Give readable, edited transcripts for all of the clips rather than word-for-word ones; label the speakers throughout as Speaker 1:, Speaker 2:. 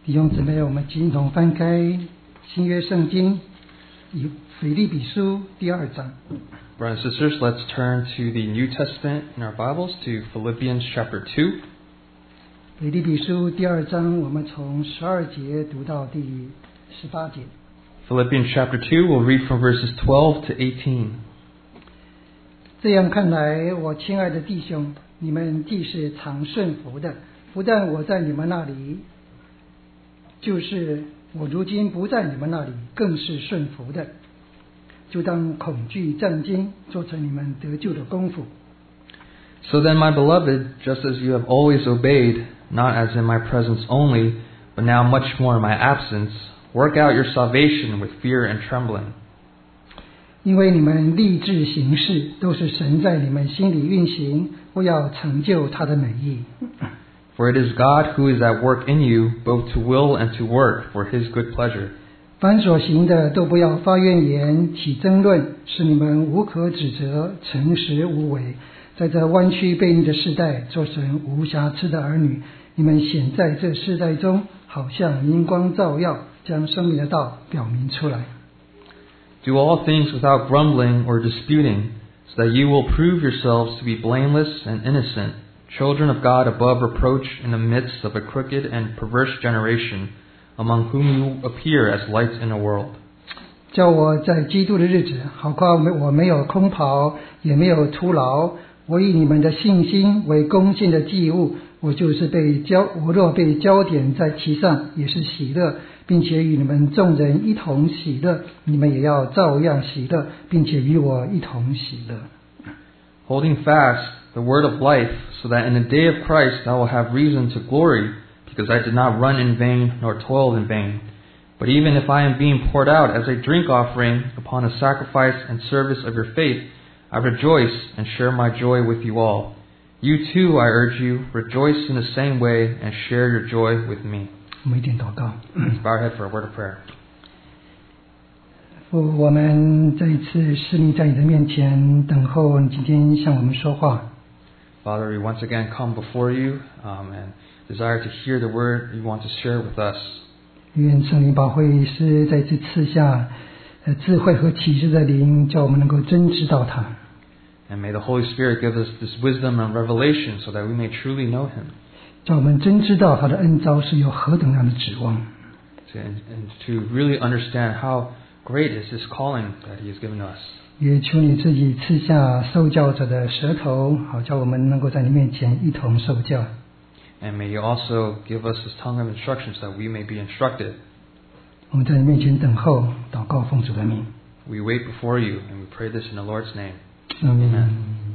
Speaker 1: 弟兄姊妹，我们一同翻开新约圣经以腓立比书第2章。
Speaker 2: Brothers and sisters, let's turn to the New Testament in our Bibles to Philippians chapter 2.
Speaker 1: 腓立比书第2章，我们从12节读到第18节。
Speaker 2: Philippians chapter 2, we'll read from verses 12 to 18.
Speaker 1: 这样看来，我亲爱的弟兄，你们既是常顺服的，不但我在你们那里，就是我如今不在你们那里，更是顺服的，就当恐惧战惊，做成你们得救的功夫。
Speaker 2: So then, my beloved, just as you have always obeyed, not as in my presence only, but now much more in my absence, work out your salvation with fear and trembling.
Speaker 1: 因为你们立志行事，都是神在你们心里运行，为要成就他的美意。
Speaker 2: For it is God who is at work in you, both to will and to work for His good pleasure.
Speaker 1: 凡所行的，都不要发怨言，起争论，使你们无可指责，诚实无伪，在这弯曲悖逆的世代，做神无瑕疵的儿女。你们显在这世代中，好像明光照耀，将生命的道表明出来。
Speaker 2: Do all things without grumbling or disputing, so that you will prove yourselves to be blameless and innocent, children of God above reproach in the midst of a crooked and perverse generation, among whom you appear as lights in a world.
Speaker 1: 叫我在基督的日子，好夸我没有空跑，也没有徒劳。我以你们的信心为恭敬的祭物，我若被焦点在其上，也是喜乐，并且与你们众人一同喜乐。你们也要照样喜乐，并且与我一同喜乐。
Speaker 2: Holding fast the word of life, so that in the day of Christ I will have reason to glory, because I did not run in vain nor toil in vain. But even if I am being poured out as a drink offering upon the sacrifice and service of your faith, I rejoice and share my joy with you all. You too, I urge you, rejoice in the same way and share your joy with me.
Speaker 1: 我们一点祷告。
Speaker 2: Let's bow our head for a word of prayer.
Speaker 1: 父，我们这一次侍立在你的面前，等候你今天向我们说话。
Speaker 2: Father, we once again come before you and desire to hear the word you want to share with us.
Speaker 1: 愿圣灵保惠师在这赐下智慧和启示的灵，叫我们能够真知道他。
Speaker 2: And may the Holy Spirit give us this wisdom and revelation so that we may truly know Him.
Speaker 1: 叫我们真知道他的恩召是有何等样的指望。
Speaker 2: And to really understand how great is this calling that He has given us.
Speaker 1: 也求你自己赐下受教者的舌头，好叫我们能够在你面前一同受教。
Speaker 2: And may You also give us this tongue of instruction so that we may be instructed.
Speaker 1: 我们在你面前等候，祷告奉主的名。
Speaker 2: We wait before You and we pray this in the Lord's name.
Speaker 1: 阿们。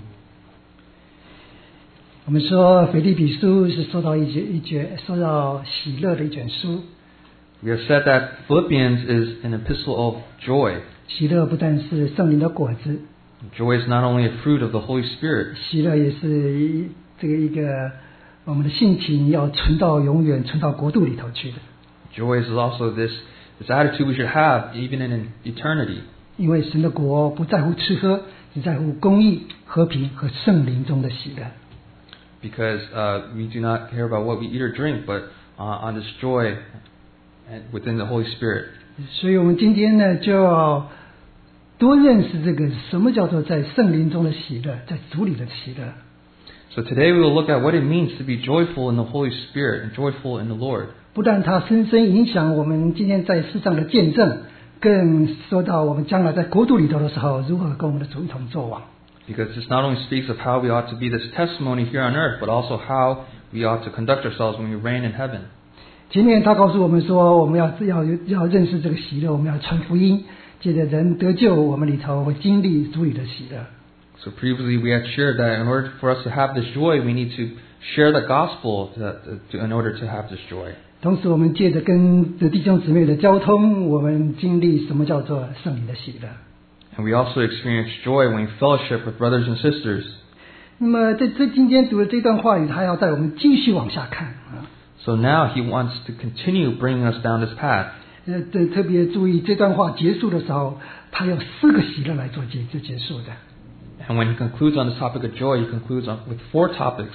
Speaker 1: 我们说腓立比书是说到喜乐的一卷书。
Speaker 2: We have said that Philippians is an epistle of joy.
Speaker 1: 喜乐不但是圣灵的果子，
Speaker 2: Joy is not only a fruit of the Holy Spirit.
Speaker 1: 喜乐也是一个我们的性情要存到永远，存到国度里头去的。
Speaker 2: Joy is also this attitude we should have even in eternity.
Speaker 1: 因为神的国不在乎吃喝，只在乎公义、和平和圣灵中的喜乐。
Speaker 2: Because we do not care about what we eat or drink, but on this joy within the Holy Spirit.
Speaker 1: 所以我们今天呢，就要多认识这个什么叫做在圣灵中的喜乐，在主里的喜乐。
Speaker 2: So today we will look at what it means to be joyful in the Holy Spirit and joyful in the Lord.
Speaker 1: 不但它深深影响我们今天在世上的见证，更说到我们将来在国度里头的时候，如何跟我们的主一同作王。
Speaker 2: Because this not only speaks of how we ought to be this testimony here on earth, but also how we ought to conduct ourselves when we reign in heaven.
Speaker 1: 前面他告诉我们说，我们要认识这个喜乐，我们要传福音，借着人得救，我们里头会经历主里的喜乐。
Speaker 2: So previously we had shared that in order for us to have this joy, we need to share the gospel in order to have this joy.
Speaker 1: 同时，我们借着跟弟兄姊妹的交通，我们经历什么叫做圣灵的喜乐。
Speaker 2: And we also experience joy when we fellowship with brothers and sisters.
Speaker 1: 那么在今天读的这段话语，他要带我们继续往下看啊。
Speaker 2: So now He wants to continue bringing us down this path.
Speaker 1: 特别注意这段话结束的时候，他用4个喜乐来做结束的。
Speaker 2: And when He concludes on this topic of joy, He concludes with 4 topics.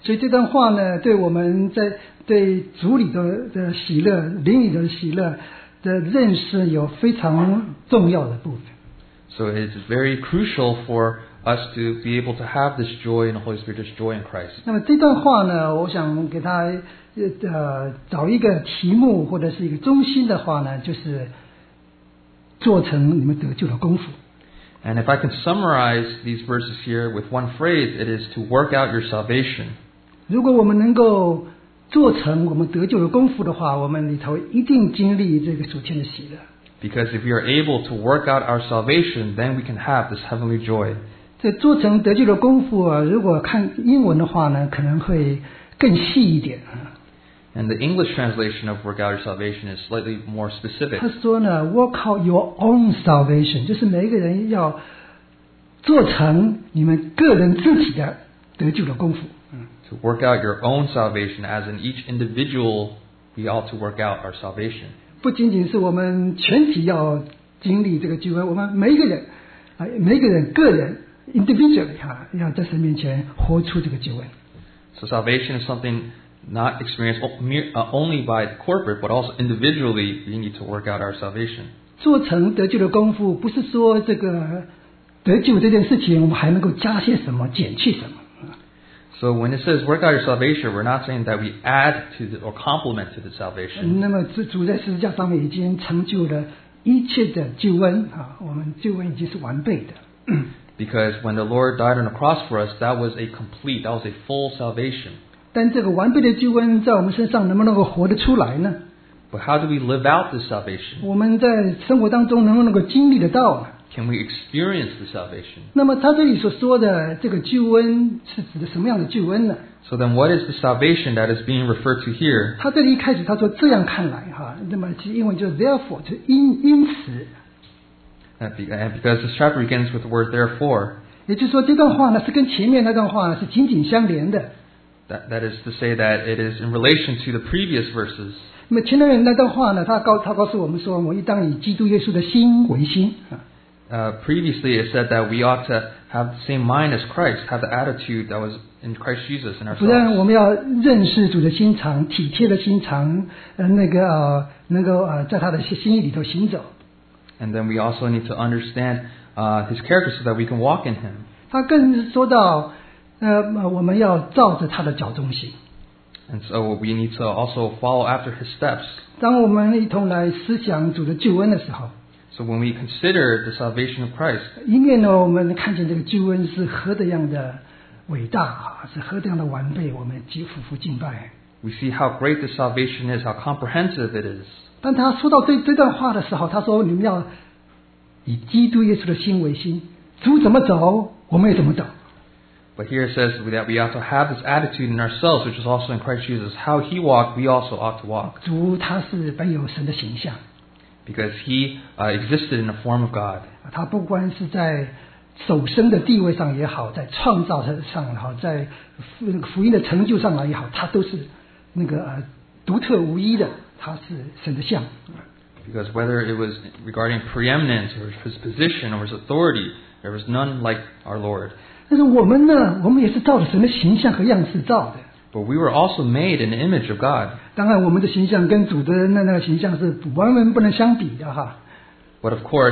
Speaker 1: 所以这段话呢，对我们对主里的喜乐、灵里的喜乐的认识有非常重要的部分。
Speaker 2: So it's very crucial for us to be able to have this joy in the Holy Spirit, this joy in Christ.
Speaker 1: 那么这段话呢，我想给他找一个题目或者是一个中心的话呢，就是做成你们得救的功夫。
Speaker 2: And if I can summarize these verses here with one phrase, it is to work out your salvation.
Speaker 1: 如果我们能够做成我们得救的功夫的话，我们里头一定经历这个属天的喜乐。
Speaker 2: Because if we are able to work out our salvation, then we can have this heavenly joy.
Speaker 1: 这做成得救的功夫啊，如果看英文的话呢，可能会更细一点。
Speaker 2: And the English translation of work out your salvation is slightly more specific.
Speaker 1: 他说呢 ，work out your own salvation， 就是每一个人要做成你们个人自己的得救的功夫。
Speaker 2: To work out your own salvation, as in each individual, we ought to work out our salvation.
Speaker 1: 不仅仅是我们全体要经历这个救恩，我们每一个人个人 individually 要在神面前活出这个救恩。
Speaker 2: So salvation is something not experienced only by corporate, but also individually we need to work out our salvation.
Speaker 1: 做成得救的功夫，不是说这个得救这件事情我们还能够加些什么，减去什么。
Speaker 2: So when it says work out your salvation, we're not saying that we add to or complement to the salvation.
Speaker 1: 那么主在十字架上面已经成就了一切的救恩我们救恩已经是完备的。
Speaker 2: Because when the Lord died on the cross for us, that was a full salvation.
Speaker 1: 但这个完备的救恩在我们身上能不能够活得出来呢？
Speaker 2: But how do we live out this salvation?
Speaker 1: 我们在生活当中能不能够经历得到呢？
Speaker 2: Can we experience the salvation?
Speaker 1: 那么他这里所说的这个救恩是指的什么样的救恩呢？
Speaker 2: So then what is the salvation that is being referred to here?
Speaker 1: 他这里一开始他说这样看来那么其实英文就是 therefore 就因此。
Speaker 2: And because this chapter begins with the word therefore.
Speaker 1: 也就是说这段话呢是跟前面那段话呢是紧紧相连的。
Speaker 2: That is to say that it is in relation to the previous verses.
Speaker 1: 那么前面那段话呢，他告诉我们说，我们应当以基督耶稣的心为心。
Speaker 2: Previously it said that we ought to have the same mind as Christ, have the attitude that was in Christ Jesus in
Speaker 1: 不然
Speaker 2: ourselves.
Speaker 1: 我们要认识主的心肠，体贴的心肠，能够在他的心意里头行走。
Speaker 2: And then we also need to understand His character so that we can walk in Him.
Speaker 1: 他更说到，我们要照着他的脚中行。
Speaker 2: And so we need to also follow after His steps.
Speaker 1: 当我们一同来思想主的救恩的时候，
Speaker 2: So when we consider the salvation of Christ,
Speaker 1: 一面呢，我们看见这个救恩是何等样的伟大是何等样的完备，我们俯伏敬拜。
Speaker 2: we see how great the salvation is, how comprehensive it is.
Speaker 1: 当他说到这段话的时候，他说：“你们要以基督耶稣的心为心，主怎么走，我们也怎么走。”
Speaker 2: But here it says that we ought to have this attitude in ourselves, which is also in Christ Jesus. How He walked, we also ought to walk.
Speaker 1: 主他是本有神的形象，
Speaker 2: Because He existed in the form of God.
Speaker 1: 他不管是在首生的地位上也好，在创造上也好，在福音的成就上也好，他都是独特无一的，他是神的像。
Speaker 2: Because whether it was regarding preeminence or His position or His authority, there was none like our Lord.
Speaker 1: 但是我们呢，我们也是照着神的形象和样式造的。
Speaker 2: But we were also made in the image of God.
Speaker 1: 当然，我们的形象跟主的那个形象是完全不能相比的哈。
Speaker 2: But of course,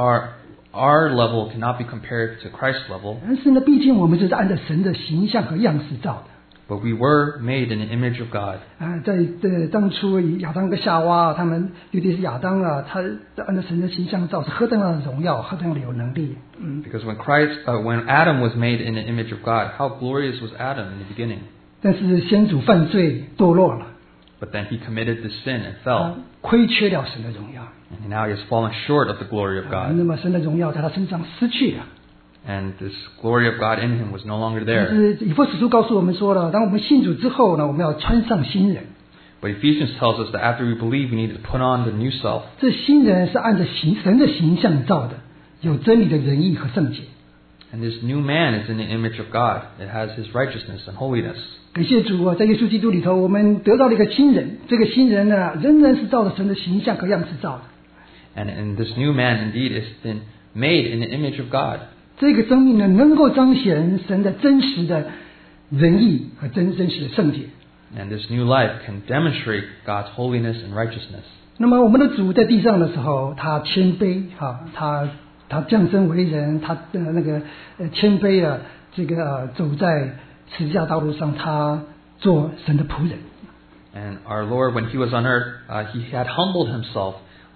Speaker 2: our level cannot be compared to Christ's level.
Speaker 1: 但是呢，毕竟我们就是按照神的形象和样式造的。
Speaker 2: But we were made in the image of God.
Speaker 1: 在当初亚当跟夏娃，他们尤其是亚当他按照神的形象造，是何等的荣耀，何等的有能力。
Speaker 2: Because when Adam was made in the image of God, how glorious was Adam in the beginning?
Speaker 1: 但是先祖犯罪堕落了，
Speaker 2: But then he committed the sin and fell.
Speaker 1: 亏缺了神的荣耀。
Speaker 2: And now he has fallen short of the glory of
Speaker 1: 那
Speaker 2: God.
Speaker 1: 么神的荣耀在他身上失去了。
Speaker 2: And this glory of God in him was no longer
Speaker 1: 但
Speaker 2: there.
Speaker 1: 是以弗所书告诉我们说了，当我们信主之后呢，我们要穿上新人。
Speaker 2: But Ephesians tells us that after we believe, we need to put on the new self.
Speaker 1: 这新人是按照神的形象造的，有真理的仁义和圣洁。
Speaker 2: And this new man is in the image of God. It has his righteousness and holiness.
Speaker 1: 感谢主在耶稣基督里头，我们得到了一个新人。这个新人呢，仍然是照着神的形象和样式造的。
Speaker 2: And this new man indeed has been made in the image of God.
Speaker 1: 这个生命呢，能够彰显神的真实的仁义和真实的圣洁。
Speaker 2: And this new life can demonstrate God's holiness and righteousness.
Speaker 1: 那么我们的主在地上的时候，他谦卑他降生为人，他谦卑啊，走在十字架道路上，他做神的仆人。
Speaker 2: And our Lord, when He was on earth, He had humbled Himself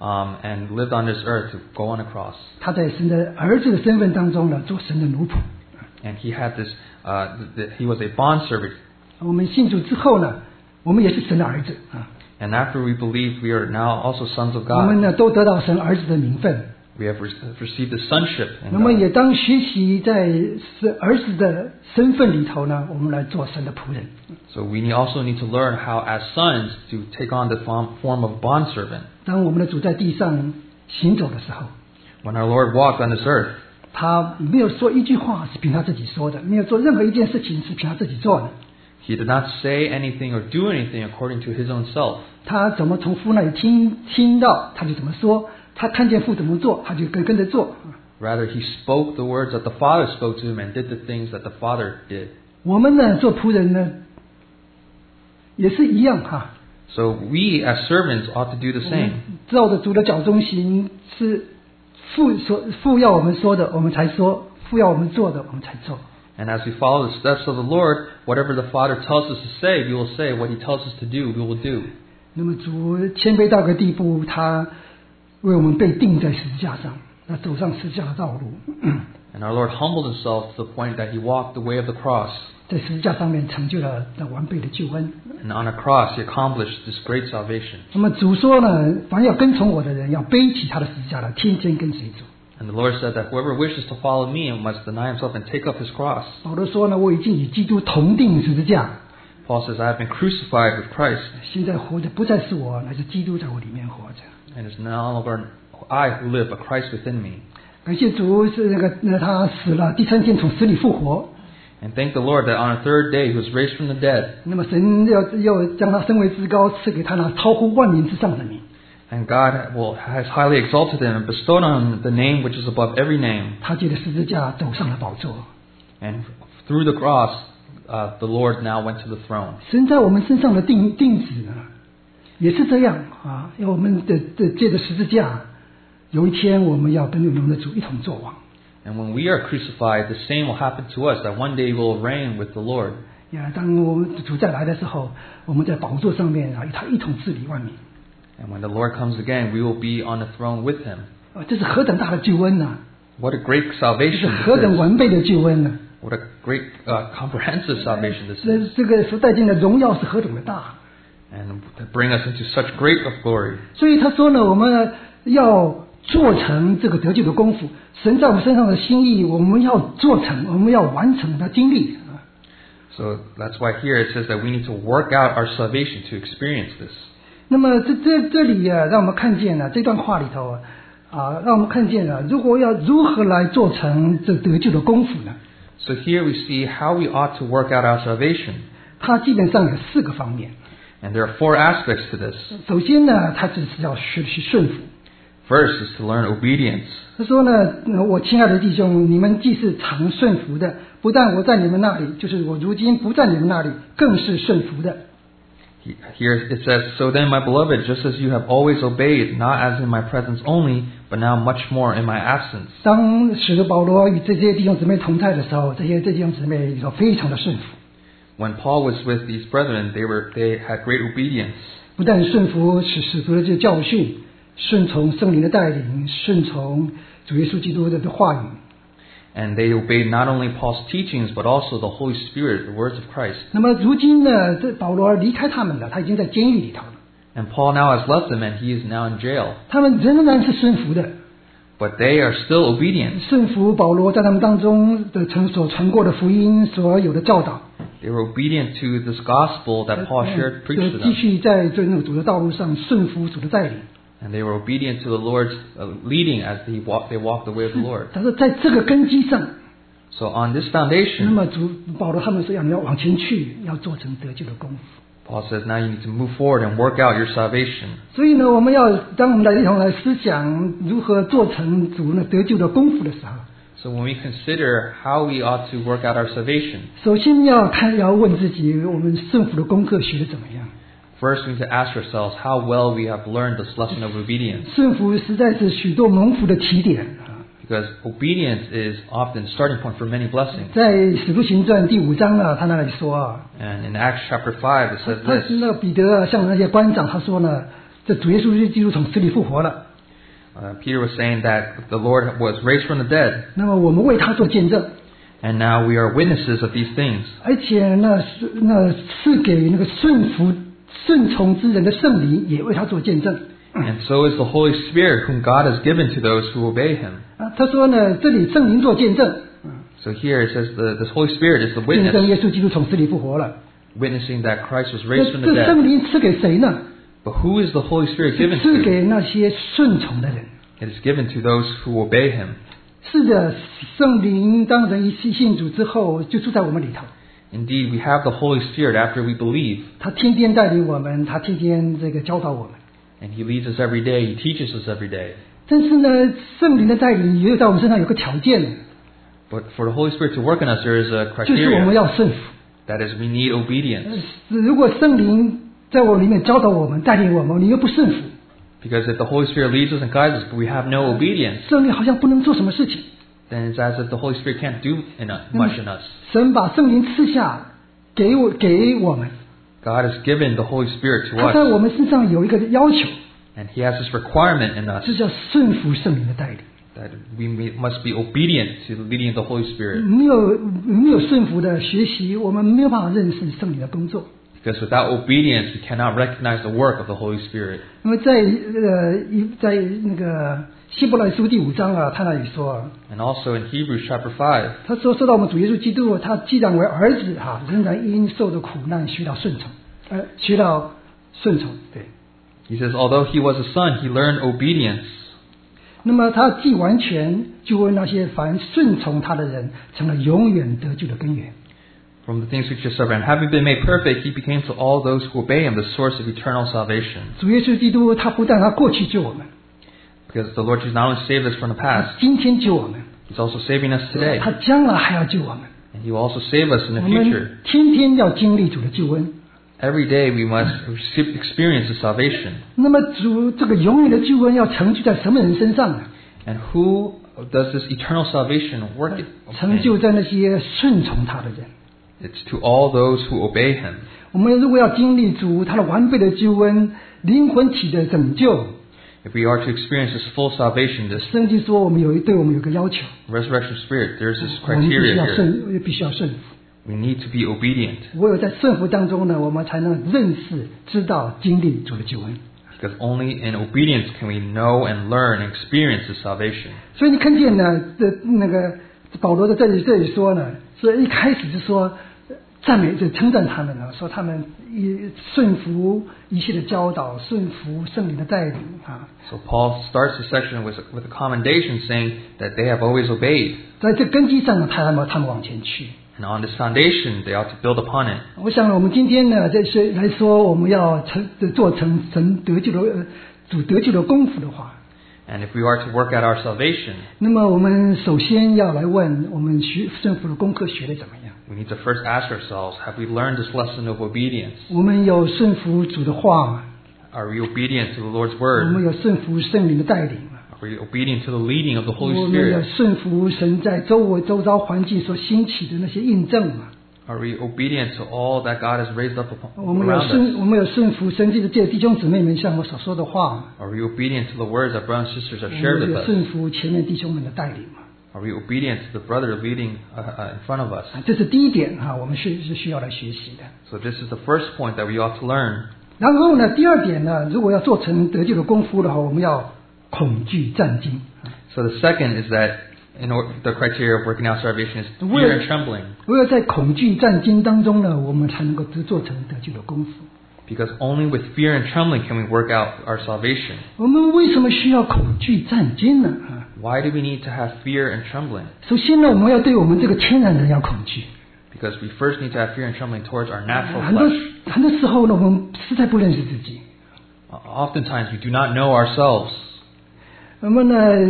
Speaker 2: and lived on this earth to go on a cross.
Speaker 1: 他在神的儿子的身份当中呢，做神的奴仆。
Speaker 2: And He had this, He was a bondservant.
Speaker 1: 我们信主之后呢，我们也是神的儿子啊。
Speaker 2: And after we believed, we are now also sons of
Speaker 1: 我们
Speaker 2: God.
Speaker 1: 呢都得到神儿子的名分。
Speaker 2: We have received the sonship.
Speaker 1: 那么
Speaker 2: In
Speaker 1: 也
Speaker 2: God.
Speaker 1: 当学习在儿子的身份里头呢，我们来做神的仆人。
Speaker 2: So we also need to learn how, as sons, to take on the form of bondservant.
Speaker 1: 当我们的主在地上行走的时候，
Speaker 2: When our Lord walked on this earth,
Speaker 1: 他没有说一句话是凭他自己说的，没有做任何一件事情是凭他自己做的。
Speaker 2: He did not say anything or do anything according to His own self.
Speaker 1: 他怎么从父那里听到，他就怎么说；他看见父怎么做，他就跟着做。
Speaker 2: Rather, He spoke the words that the Father spoke to Him and did the things that the Father did.
Speaker 1: 我们呢，做仆人呢，也是一样哈。
Speaker 2: So we, as servants, ought to do the same.
Speaker 1: 照着主的脚中行，是父要我们说的，我们才说；父要我们做的，我们才做。
Speaker 2: And as we follow the steps of the Lord, whatever the Father tells us to say, we will say. What He tells us to do, we will do.
Speaker 1: 那么主谦卑到个地步，他为我们被钉在十字架上，他走上十字架的道路，
Speaker 2: And our Lord humbled Himself to the point that He walked the way of the cross.
Speaker 1: 在十字架上面成就了那完备的救恩。
Speaker 2: And on a cross, He accomplished this great salvation.
Speaker 1: 那么主说呢，凡要跟从我的人，要背起他的十字架来，天天跟随主。
Speaker 2: And the Lord said that whoever wishes to follow me must deny himself and take up his cross.
Speaker 1: 保罗说呢，我已经与基督同定十字架，
Speaker 2: Paul says, I have been crucified with Christ,
Speaker 1: 现在活着不再是我，乃是基督在我里面活着。
Speaker 2: and it's no longer I who live, but Christ within me.
Speaker 1: 感谢主，是他死了，第三天从死里复活。
Speaker 2: And thank the Lord that on the third day he was raised from the dead.
Speaker 1: 那么神要将他升为至高，赐给他那超乎万民之上的名。
Speaker 2: And God has highly exalted him and bestowed on him the name which is above every name.
Speaker 1: 他借着十字架走上了宝座。
Speaker 2: And through the cross, the Lord now went to the throne.
Speaker 1: 神在我们身上的定旨呢，也是这样啊，要我们的借着十字架，有一天我们要跟我们的主一同作王。
Speaker 2: And when we are crucified, the same will happen to us, that one day we will reign with the Lord.
Speaker 1: 当我们主再来的时候，我们在宝座上面啊，与他一同治理万民。
Speaker 2: And when the Lord comes again, we will be on the throne with him.
Speaker 1: 这是何等大的救恩呐、
Speaker 2: What a great
Speaker 1: 这是
Speaker 2: salvation
Speaker 1: 何
Speaker 2: this
Speaker 1: 等
Speaker 2: is.
Speaker 1: 完备的救恩呢、
Speaker 2: What a great comprehensive salvation this
Speaker 1: 这
Speaker 2: is.
Speaker 1: 这个所带进的荣耀是何等的大。
Speaker 2: And to bring us into such great of glory.
Speaker 1: 所以他说呢，我们要做成这个得救的功夫，神在我们身上的心意，我们要做成，我们要完成它经历。
Speaker 2: So that's why here it says that we need to work out our salvation to experience this.
Speaker 1: 那么这里啊，让我们看见了这段话里头啊，让我们看见了如何来做成这得救的功夫呢？
Speaker 2: So here we see how we ought to work out our salvation.
Speaker 1: 它基本上有4个方面。
Speaker 2: And there are 4 aspects to this.
Speaker 1: 首先呢，它只是要学习顺服。
Speaker 2: First is to learn obedience.
Speaker 1: 他说呢，我亲爱的弟兄，你们既是常顺服的，不但我在你们那里，就是我如今不在你们那里，更是顺服的。
Speaker 2: Here it says, So then, my beloved, just as you have always obeyed, not as in my presence only, but now much more in my absence.
Speaker 1: 当使徒保罗与这些弟兄姊妹同在的时候，这些弟兄姊妹都非常的顺服，
Speaker 2: When Paul was with these brethren, they had great obedience.
Speaker 1: 不但顺服使徒的这教训，顺从圣灵的带领，顺从主耶稣基督的话语。
Speaker 2: And they obeyed not only Paul's teachings, but also the Holy Spirit, the words of Christ.
Speaker 1: 那么如今呢，这保罗离开他们了，他已经在监狱里头了。
Speaker 2: And Paul now has left them, and he is now in jail.
Speaker 1: 他们仍然是顺服的，
Speaker 2: But they are still obedient.
Speaker 1: 顺服保罗在他们当中的所传过的福音，所有的教导。
Speaker 2: They were obedient to this gospel that Paul preached to
Speaker 1: 继
Speaker 2: them.
Speaker 1: 续在这主的道路上顺服主的带领。
Speaker 2: And they were obedient to the Lord's leading as they walked the way of the Lord.
Speaker 1: 他说，在这个根基上，
Speaker 2: So on this
Speaker 1: 那
Speaker 2: foundation,
Speaker 1: 么保罗他们说你要往前去，要做成得救的功夫。
Speaker 2: Paul says now you need to move forward and work out your salvation.
Speaker 1: 所以呢，当我们一同来思想如何做成主呢得救的功夫的时候，
Speaker 2: So when we consider how we ought to work out our salvation,
Speaker 1: 首先要问自己，我们顺服的功课学得怎么样？
Speaker 2: first we need to ask ourselves how well we have learned this lesson of obedience.
Speaker 1: 顺服实在是许多蒙福的起点啊！
Speaker 2: Because obedience is often the starting point for many blessings.
Speaker 1: 在使徒行传第5章啊，他那里说啊，
Speaker 2: And in Acts chapter 5 it says
Speaker 1: 他
Speaker 2: this.
Speaker 1: 那个彼得啊，向那些官长他说呢，这主耶稣基督从死里复活了，
Speaker 2: Peter was saying that the Lord was raised from the dead,
Speaker 1: 那么我们为他做见证，
Speaker 2: and now we are witnesses of these things.
Speaker 1: 而且那赐给那个顺从之人的圣灵也为他做见证。
Speaker 2: And so is the Holy Spirit whom God has given to those who obey Him.
Speaker 1: 啊，他说呢，这里圣灵做见证，
Speaker 2: So here it says this Holy Spirit is the
Speaker 1: 见证
Speaker 2: witness,
Speaker 1: 耶稣基督从死里复活了。
Speaker 2: witnessing that Christ was
Speaker 1: 这
Speaker 2: raised from the
Speaker 1: 这圣
Speaker 2: dead.
Speaker 1: 灵赐给谁呢？
Speaker 2: But who is the Holy Spirit
Speaker 1: 是
Speaker 2: given
Speaker 1: 赐
Speaker 2: to?
Speaker 1: 给那些顺从的人。
Speaker 2: It is given to those who obey Him.
Speaker 1: 是的，圣灵当人一信主之后，就住在我们里头。
Speaker 2: Indeed, we have the Holy Spirit after we believe,
Speaker 1: 他天天带领我们，他天天这个教导我们。
Speaker 2: and He leads us every day. He teaches us every day.
Speaker 1: 但是呢，圣灵的带领也有在我们身上有个条件，
Speaker 2: But for the Holy Spirit to work in us, there is a
Speaker 1: 就是我们
Speaker 2: criteria.
Speaker 1: 要顺服。
Speaker 2: That is, we need obedience.
Speaker 1: 如果圣灵在我里面教导我们、带领我们，你又不顺服，
Speaker 2: Because if the Holy Spirit leads us and guides us, but we have no obedience,
Speaker 1: 圣灵好像不能做什么事情。
Speaker 2: then it's as if the Holy Spirit can't do much in us.
Speaker 1: 神把圣灵赐下给我们，
Speaker 2: God has given the Holy Spirit to
Speaker 1: 他在
Speaker 2: us,
Speaker 1: 我们身上有一个要求，
Speaker 2: and He has this requirement in us
Speaker 1: 这叫顺服圣灵的带领。
Speaker 2: that we must be obedient to the leading of the Holy Spirit.
Speaker 1: 没有顺服的学习，我们没有办法认识圣灵的工作。
Speaker 2: Because without obedience, we cannot recognize the work of the Holy Spirit.
Speaker 1: 那么在那个希伯来书第5章啊，他那里说啊，
Speaker 2: And also in Hebrews chapter 5,
Speaker 1: 他说到我们主耶稣基督，他既然为儿子哈，仍然因受的苦难学到顺从，对。
Speaker 2: he says, although He was a son, He learned obedience.
Speaker 1: 那么他既完全，就为那些凡顺从他的人，成了永远得救的根源。
Speaker 2: From the things which are suffered, and having been made perfect, He became to all those who obey Him the source of eternal salvation.
Speaker 1: 主耶稣基督，他不但他过去救我们，
Speaker 2: Because the Lord Jesus not only saved us from the
Speaker 1: 他
Speaker 2: past,
Speaker 1: 今天救我们，
Speaker 2: He's also saving us today.
Speaker 1: 他将来还要救我们。
Speaker 2: And He will also save us in the
Speaker 1: 我
Speaker 2: future.
Speaker 1: 们天天要经历主的救恩。
Speaker 2: Every day we must experience the salvation.
Speaker 1: 那么主这个永远的救恩要成就在什么人身上呢？
Speaker 2: And who does this eternal salvation work
Speaker 1: 成就
Speaker 2: in?
Speaker 1: 在那些顺从他的人。
Speaker 2: It's to all those who obey Him.
Speaker 1: 我们如果要经历主他的完备的救恩、灵魂体的拯救，
Speaker 2: If we are to experience this full salvation, this
Speaker 1: 圣经说我们对我们有个要求，
Speaker 2: resurrection spirit, there's this
Speaker 1: 我们必须
Speaker 2: criteria
Speaker 1: 要
Speaker 2: here.
Speaker 1: 必须要顺服。
Speaker 2: We need to be obedient.
Speaker 1: 唯有在顺服当中呢，我们才能认识、知道、经历主的救恩。
Speaker 2: Because only in obedience can we know and learn and experience the salvation.
Speaker 1: 所以你看见呢，那个保罗在这里说呢，是一开始就说赞美、称赞他们呢，说他们顺服一切的教导，顺服圣灵的带领啊。
Speaker 2: So Paul starts the section with a commendation saying that they have always obeyed.
Speaker 1: 在这根基上呢，他们往前去。
Speaker 2: And on this foundation, they ought to build upon it.
Speaker 1: 我想我们今天呢，来说，我们要做成神得救的主得救的功夫的话，
Speaker 2: And if we are to work out our salvation,
Speaker 1: 那么我们首先要来问，我们顺服的功课学得怎么样？
Speaker 2: we need to first ask ourselves, have we learned this lesson of obedience?
Speaker 1: 我们有顺服主的话吗？
Speaker 2: Are we obedient to the Lord's
Speaker 1: 我们
Speaker 2: word?
Speaker 1: 有顺服圣灵的带领吗？
Speaker 2: Are we obedient to the leading of the
Speaker 1: 我
Speaker 2: Holy
Speaker 1: 们有
Speaker 2: Spirit?
Speaker 1: 顺服神在周遭环境所兴起的那些印证吗？
Speaker 2: Are we obedient to all that God has raised up
Speaker 1: 我们有
Speaker 2: around us?
Speaker 1: 我们有顺服神这弟兄姊妹们向我所说的话吗？
Speaker 2: Are we obedient to the words that brothers and sisters have
Speaker 1: 我
Speaker 2: shared
Speaker 1: 们
Speaker 2: with
Speaker 1: 有
Speaker 2: us?
Speaker 1: 顺服前面弟兄们的带领吗？
Speaker 2: Are we obedient to the brother leading in front of us?
Speaker 1: 这是第一点哈，我们是需要来学习的。
Speaker 2: So this is the first point that we ought to learn.
Speaker 1: 然后呢，第二点呢，如果要做成得救的功夫的话，我们要恐惧战惊。
Speaker 2: So the second is that the criteria of working out salvation is fear and trembling.
Speaker 1: 唯有在恐惧战惊当中呢，我们才能够做成得救的功夫。
Speaker 2: Because only with fear and trembling can we work out our salvation.
Speaker 1: 我们为什么需要恐惧战惊呢？
Speaker 2: Why do we need to have fear and trembling?
Speaker 1: 首先呢，我们要对我们这个天然人要恐惧。
Speaker 2: Because we first need to have fear and trembling towards our natural
Speaker 1: 很多
Speaker 2: flesh.
Speaker 1: 时候呢，我们实在不认识自己。
Speaker 2: Oftentimes we do not know ourselves.
Speaker 1: 我们呢，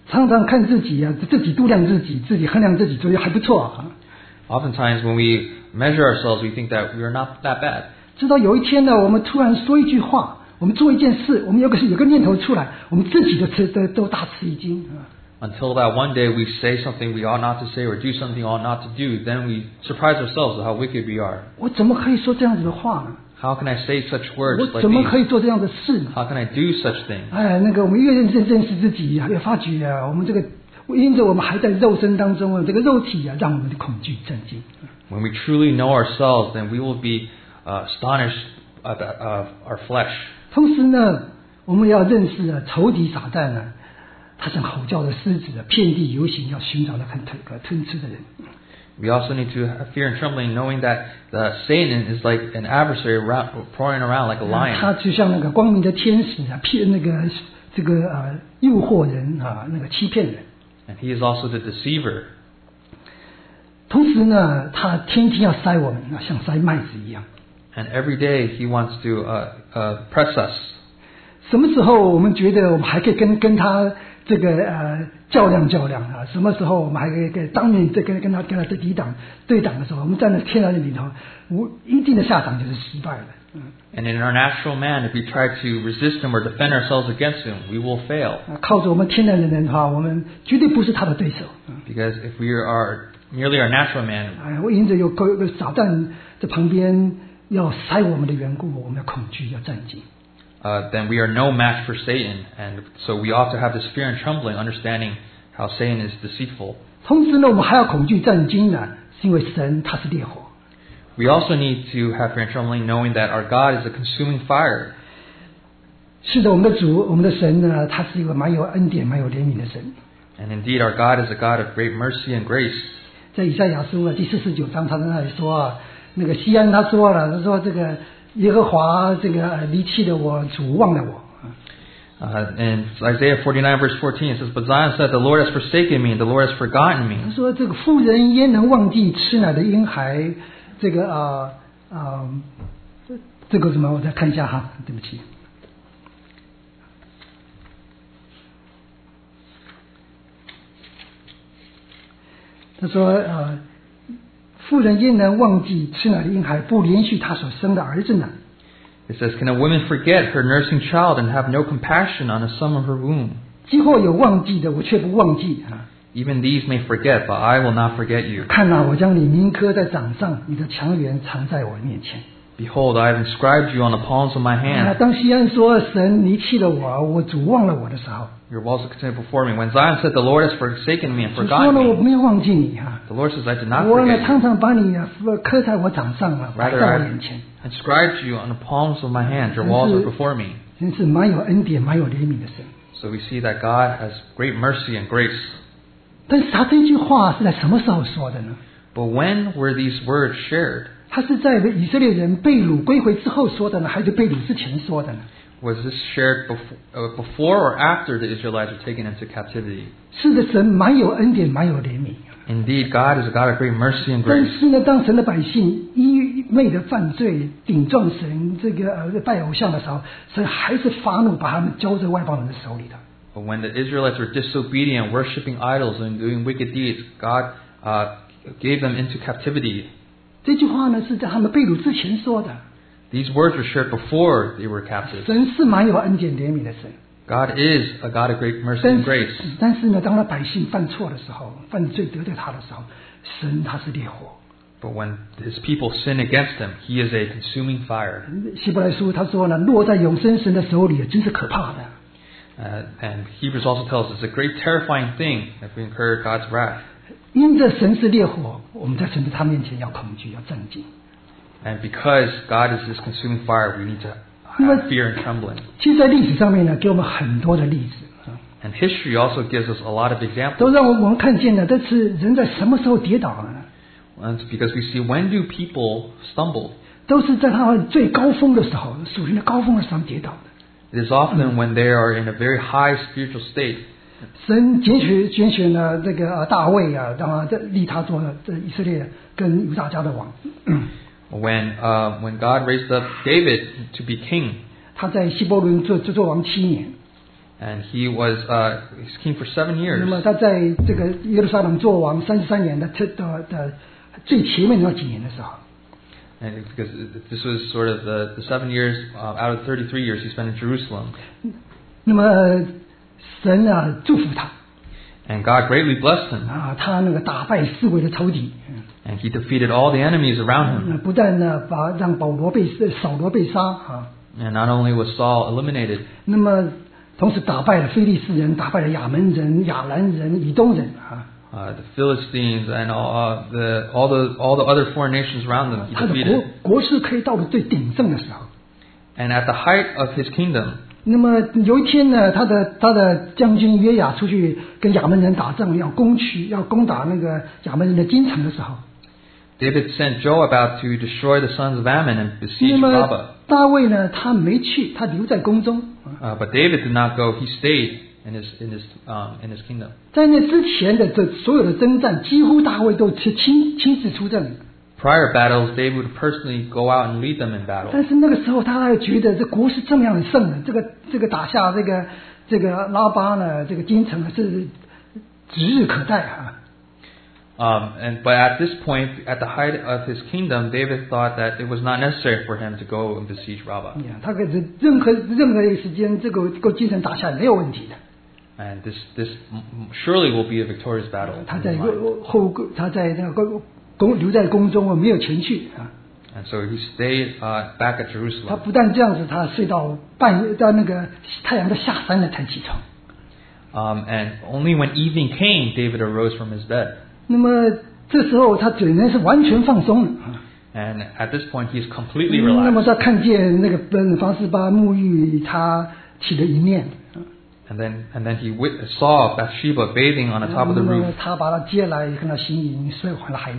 Speaker 1: 常常看自己啊，自己度量自己，自己衡量自己，觉得还不错啊。
Speaker 2: Oftentimes when we measure ourselves, we think that we are not that bad.
Speaker 1: 直到有一天呢，我们突然说一句话，我们做一件事，我们有个念头出来，我们自己都大吃一惊啊。
Speaker 2: Until that one day we say something we ought not to say or do something we ought not to do, then we surprise ourselves at how wicked we are.
Speaker 1: 我怎么可以说这样子的话呢？
Speaker 2: How can I say such words
Speaker 1: 我
Speaker 2: like
Speaker 1: 怎么可
Speaker 2: these?
Speaker 1: 以做这样的事呢？
Speaker 2: How can I do such things?
Speaker 1: 哎，我们越认识自己啊，越发觉啊，我们这个因着我们还在肉身当中啊，这个肉体啊，让我们的恐惧震惊。
Speaker 2: When we truly know ourselves, then we will be astonished at our flesh.
Speaker 1: 同时呢，我们要认识啊，仇敌撒旦啊，他像吼叫的狮子啊，遍地游行，要寻找那吞吃的人。
Speaker 2: We also need to have fear and trembling, knowing that Satan is like an adversary prowling around like a
Speaker 1: 他
Speaker 2: lion.
Speaker 1: 就像那个光明的天使啊，骗诱惑人啊，欺骗人。
Speaker 2: And he is also the deceiver.
Speaker 1: 同时呢，他天天要塞我们啊，像塞麦子一样。
Speaker 2: And every day he wants to press us.
Speaker 1: 什么时候我们觉得我们还可以跟他较量啊？什么时候我们还可以当面跟他对挡的时候，我们站在天然的里头，一定的下场就是失败了。
Speaker 2: And in our natural man, if we try to resist him or defend ourselves against him, we will fail.
Speaker 1: 靠着我们天然的人哈，我们绝对不是他的对手。
Speaker 2: Because if we are merely our natural man,
Speaker 1: 我因着有个撒旦在旁边要塞我们的缘故，我们的恐惧要战惊。
Speaker 2: then we are no match for Satan. And so we ought to have this fear and trembling, understanding how Satan is deceitful.
Speaker 1: 同时呢，我们还要恐惧战惊呢，是因为神他是烈火。
Speaker 2: We also need to have fear and trembling, knowing that our God is a consuming fire.
Speaker 1: 是的，我们的主，我们的神呢，他是一个蛮有恩典、蛮有怜悯的神。
Speaker 2: And indeed, our God is a God of great mercy and grace.
Speaker 1: 在以赛亚书第49章，他在那里说啊，西安他说了，他说这个耶和华离弃了我，主忘了我。
Speaker 2: In Isaiah 49 verse 14, it says, But Zion said, The Lord has forsaken me, and the Lord has forgotten
Speaker 1: 他
Speaker 2: me.
Speaker 1: 说这个妇人焉能忘记吃奶的婴孩？这个什么？我再看一下哈，对不起。他说妇人焉能忘记吃奶的婴孩，不连续他所生的儿子呢？
Speaker 2: It says, Can a woman forget her nursing child and have no compassion on the son of her womb?
Speaker 1: 既或有忘记的，我却不忘记啊。
Speaker 2: Even these may forget, but I will not forget you.
Speaker 1: 看啊，我将你铭刻在掌上，你的强援藏在我面前。
Speaker 2: Behold, I have inscribed you on the palms of my
Speaker 1: 那
Speaker 2: hand.
Speaker 1: 当西安说神离弃了我，我主忘了我的时候，
Speaker 2: Your walls are continued before me. When Zion said, The Lord has forsaken me and
Speaker 1: 主说
Speaker 2: forgotten
Speaker 1: 呢，我
Speaker 2: me,
Speaker 1: 没有忘记你啊，
Speaker 2: the Lord says, I did not
Speaker 1: 我呢
Speaker 2: forget
Speaker 1: 常
Speaker 2: you.
Speaker 1: 常把你刻在我掌上啊，摆
Speaker 2: Rather,
Speaker 1: 在我
Speaker 2: I
Speaker 1: 眼前。
Speaker 2: inscribed you on the palms of my hand. Your walls are before me.
Speaker 1: 真是蛮有恩典、蛮有怜悯的神。
Speaker 2: So we see that God has great mercy and grace.
Speaker 1: 但是他这句话是在什么时候说的呢？
Speaker 2: But when were these words shared?
Speaker 1: 他是在以色列人被掳归回之后说的呢，还是被掳之前说的呢？
Speaker 2: Was this shared before or after the Israelites were taken into captivity?
Speaker 1: 是的，神蛮有恩典，蛮有怜悯。
Speaker 2: Indeed, God is a God of great mercy and
Speaker 1: 但
Speaker 2: grace.
Speaker 1: 是呢，当神的百姓一昧的犯罪、顶撞神、拜偶像的时候，神还是发怒，把他们交在外邦人的手里头。
Speaker 2: But when the Israelites were disobedient, worshiping idols, and doing wicked deeds, God gave them into captivity.
Speaker 1: 这句话呢，是在他们被掳之前说的。
Speaker 2: These words were shared before they were captive.
Speaker 1: 神是蛮有恩典怜悯的神，
Speaker 2: God is a God of great mercy
Speaker 1: 但
Speaker 2: and grace.
Speaker 1: 但是呢，当他百姓犯错的时候，犯罪得罪他的时候，神他是烈火。
Speaker 2: But when his people sin against him, he is a consuming fire.
Speaker 1: 希伯来书他说呢，落在永生神的手里，真是可怕的。
Speaker 2: And Hebrews also tells us it's a great terrifying thing if we incur God's wrath.
Speaker 1: 因着神是烈火，我们在神的他面前要恐惧，要战兢。
Speaker 2: And because God is this consuming fire, we need to have fear and trembling.
Speaker 1: 其实，在历史上面呢，给我们很多的例子啊，
Speaker 2: And history also gives us a lot of
Speaker 1: 都
Speaker 2: examples.
Speaker 1: 让我们看见了，这次人在什么时候跌倒呢？
Speaker 2: And it's because we see when do people stumble?
Speaker 1: 都是在他们最高峰的时候，属灵的高峰的时候跌倒的。
Speaker 2: It is often when they are in a very high spiritual state.
Speaker 1: 神拣选了大卫啊，让他立他做以色列跟犹大家的王。
Speaker 2: When God raised up David to be king,
Speaker 1: 他在希伯伦做王7年。
Speaker 2: And he was he's king for 7
Speaker 1: 那么
Speaker 2: years.
Speaker 1: 他在这个耶路撒冷做王33年的最前面那几年的时候，
Speaker 2: And because this was sort of the 7 years out of 33 years he spent in Jerusalem.
Speaker 1: 那么神啊祝福他
Speaker 2: And God greatly blessed him.
Speaker 1: 啊，他那个打败四围的仇敌，
Speaker 2: And he defeated all the enemies around him.
Speaker 1: 不但呢让扫罗被杀啊，
Speaker 2: And not only was Saul eliminated,
Speaker 1: 那么同时打败了非利士人，打败了亚门人、亚兰人、以东人啊。
Speaker 2: the Philistines and all the other foreign nations around them he
Speaker 1: 他的
Speaker 2: defeated.
Speaker 1: 国势可以到了最鼎盛的时候。
Speaker 2: And at the height of his kingdom,
Speaker 1: 那么有一天呢，他的将军约雅出去跟亚门人打仗，要攻打那个亚门人的京城的时候，
Speaker 2: David sent Joab out to destroy the sons of Ammon and
Speaker 1: 那
Speaker 2: besiege
Speaker 1: 么
Speaker 2: Rabbah.
Speaker 1: 大卫呢，他没去，他留在宫中。
Speaker 2: But David did not go. He stayed in his kingdom.
Speaker 1: 在那之前的这所有的征战，几乎大卫都亲自出阵。
Speaker 2: Prior battles, David would personally go out and lead them in battle.
Speaker 1: 但是那个时候，他还觉得这国是这么样的盛的，这个打下这个拉巴呢，这个京城是指日可待啊。
Speaker 2: But at this point, at the height of his kingdom, David thought that it was not necessary for him to go and besiege Rabbah.
Speaker 1: 他可是任何一个时间，这个京城打下来没有问题的。
Speaker 2: And this surely will be a victorious battle.
Speaker 1: 他在那个留在宫中没有前去啊。
Speaker 2: And so he stayed back at
Speaker 1: 他
Speaker 2: Jerusalem.
Speaker 1: 不但这样子，他睡到半夜，到那个太阳都下山了才起床。
Speaker 2: And only when evening came, David arose from his bed.
Speaker 1: 那么这时候他整个人是完全放松了啊。
Speaker 2: And at this point, he is completely
Speaker 1: 那么
Speaker 2: relaxed.
Speaker 1: 他看见那个房示巴沐浴，他起了一念。
Speaker 2: And then he saw Bathsheba bathing on the top of the
Speaker 1: 那么
Speaker 2: roof.
Speaker 1: 他把他接来跟他行淫，生还了孩子。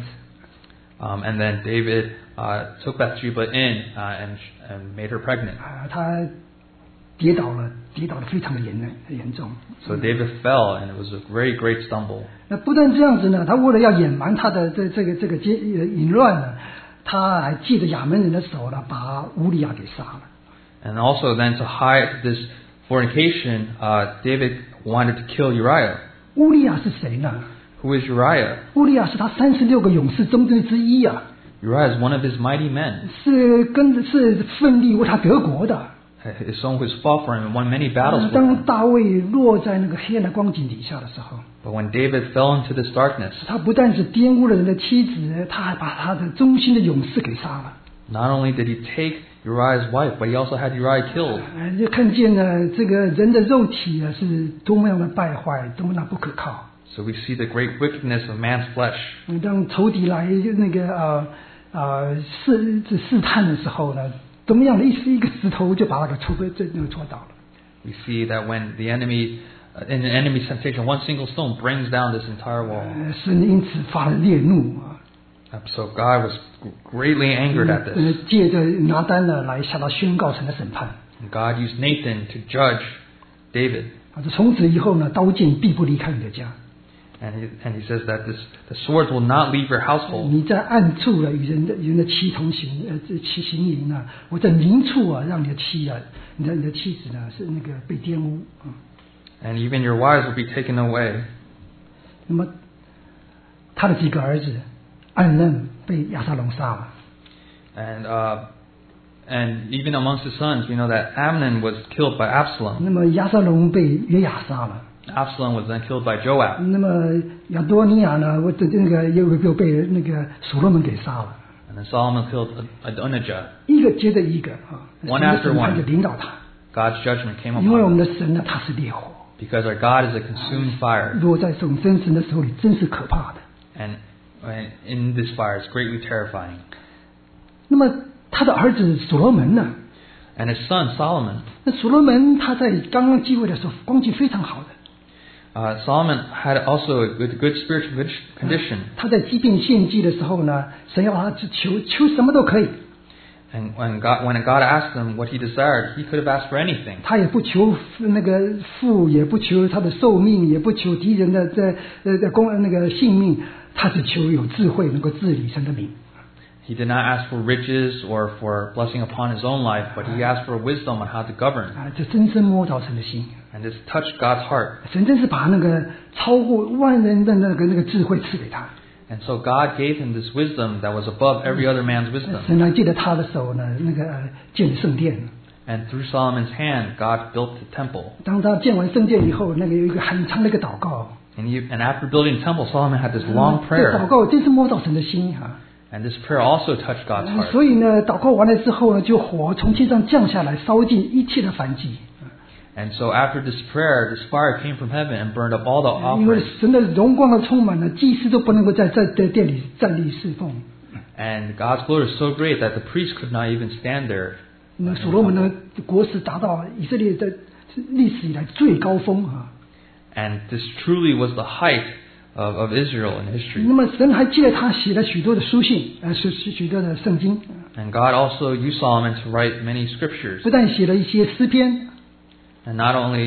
Speaker 2: And then David took Bathsheba in and made her pregnant.
Speaker 1: 啊，他跌倒了非常的严重。
Speaker 2: So David fell, and it was a very great stumble.
Speaker 1: 那不但这样子呢，他为了要掩瞒他的这个淫乱呢，他还借着亚门人的手呢，把乌利亚给杀了。
Speaker 2: And also then to hide this fornication, David wanted to kill Uriah.
Speaker 1: 乌利亚是谁呢？
Speaker 2: Who is Uriah?
Speaker 1: 乌利亚是他36个勇士中之一啊，
Speaker 2: Uriah is one of his mighty men.
Speaker 1: 是奋力为他得国的。
Speaker 2: His son who has fought for him and won many battles for
Speaker 1: 当
Speaker 2: him.
Speaker 1: 大卫落在那个黑暗的光景底下的时候，
Speaker 2: But when David fell into this darkness,
Speaker 1: 他不但是玷污了人的妻子，他还把他的忠心的勇士给杀了。
Speaker 2: not only did he take Uriah's wife, but he also had Uriah killed.
Speaker 1: 就看见了这个人的肉体啊，是多么样的败坏，多么样不可靠。
Speaker 2: So we see the great wickedness of man's flesh.
Speaker 1: 当仇敌来那个试探的时候呢，怎么样的一个石头就把他给戳倒了。
Speaker 2: We see that when the enemy, in the enemy's temptation, one single stone brings down this entire wall.
Speaker 1: 神因此发了烈怒啊，
Speaker 2: So God was greatly angered at this.
Speaker 1: 借着拿单呢来向他宣告神的审判。
Speaker 2: And God used Nathan to judge David.
Speaker 1: 从此以后呢，刀剑必不离开你的家。
Speaker 2: And he says that the sword will not leave your household.
Speaker 1: 你在暗处呢与人的妻同行行淫啊，我在明处啊让你的妻子呢是那个被玷污啊。
Speaker 2: And even your wives will be taken away.
Speaker 1: 那么他的几个儿子暗嫩被亚撒龙杀了。
Speaker 2: And even amongst his sons, we know that Amnon was killed by Absalom.
Speaker 1: 那么亚撒龙被约雅杀了。
Speaker 2: Absalom was then killed by Joab.
Speaker 1: 那么亚多尼亚呢，又被那个所罗门给杀了。
Speaker 2: And then Solomon killed Adonijah.
Speaker 1: 一个接着一个啊，
Speaker 2: One after
Speaker 1: 神的审判
Speaker 2: one.
Speaker 1: 就领导他。
Speaker 2: God's judgment came
Speaker 1: 因为我
Speaker 2: upon
Speaker 1: 们
Speaker 2: him.
Speaker 1: 的神呢，他是烈火，
Speaker 2: Because our God is a consuming fire.
Speaker 1: 落在这种真神的手里，真是可怕的。
Speaker 2: And in this fire, it's greatly terrifying.
Speaker 1: 那么他的儿子所罗门呢？
Speaker 2: And his son, Solomon.
Speaker 1: 那所罗门他在刚刚继位的时候，光景非常好的。
Speaker 2: Solomon had also a good spiritual condition.
Speaker 1: 他在祭奠献祭的时候呢，神要他求什么都可以，
Speaker 2: And when God asked him what he desired, he could have asked for anything.
Speaker 1: 他也不求那个富，也不求他的寿命，也不求敌人的性命，他只求有智慧能够治理神的民。
Speaker 2: He did not ask for riches or for blessing upon his own life, but he asked for wisdom on how to govern.
Speaker 1: 这真正摸着神的心。
Speaker 2: And this touched God's heart.
Speaker 1: 神真是把那个超过万人的那个智慧赐给他。
Speaker 2: And so God gave him this wisdom that was above every other man's wisdom.
Speaker 1: 神来借着他的手呢，建了圣殿。
Speaker 2: And through Solomon's hand, God built the temple.
Speaker 1: 当他建完圣殿以后，有一个很长的一个祷告。
Speaker 2: And after building the temple, Solomon had this long
Speaker 1: 这
Speaker 2: prayer.
Speaker 1: 祷告真是摸到神的心哈。
Speaker 2: And this prayer also touched God's heart.
Speaker 1: 所以呢，祷告完了之后呢，就火从天上降下来，烧尽一切的燔祭。
Speaker 2: And so after this prayer, this fire came from heaven and burned up all the
Speaker 1: 因为
Speaker 2: offerings.
Speaker 1: 神的荣光的充满了，祭司都不能够在殿里站立侍奉。
Speaker 2: And God's glory is so great that the priest could not even stand there.
Speaker 1: 那所罗门的国势达到以色列的历史以来最高峰啊。
Speaker 2: And this truly was the height of Israel in history.
Speaker 1: 那么神还记得他写了许多的书信，许多的圣经。
Speaker 2: And God also used Solomon to write many scriptures.
Speaker 1: 不但写了一些诗篇。
Speaker 2: And not only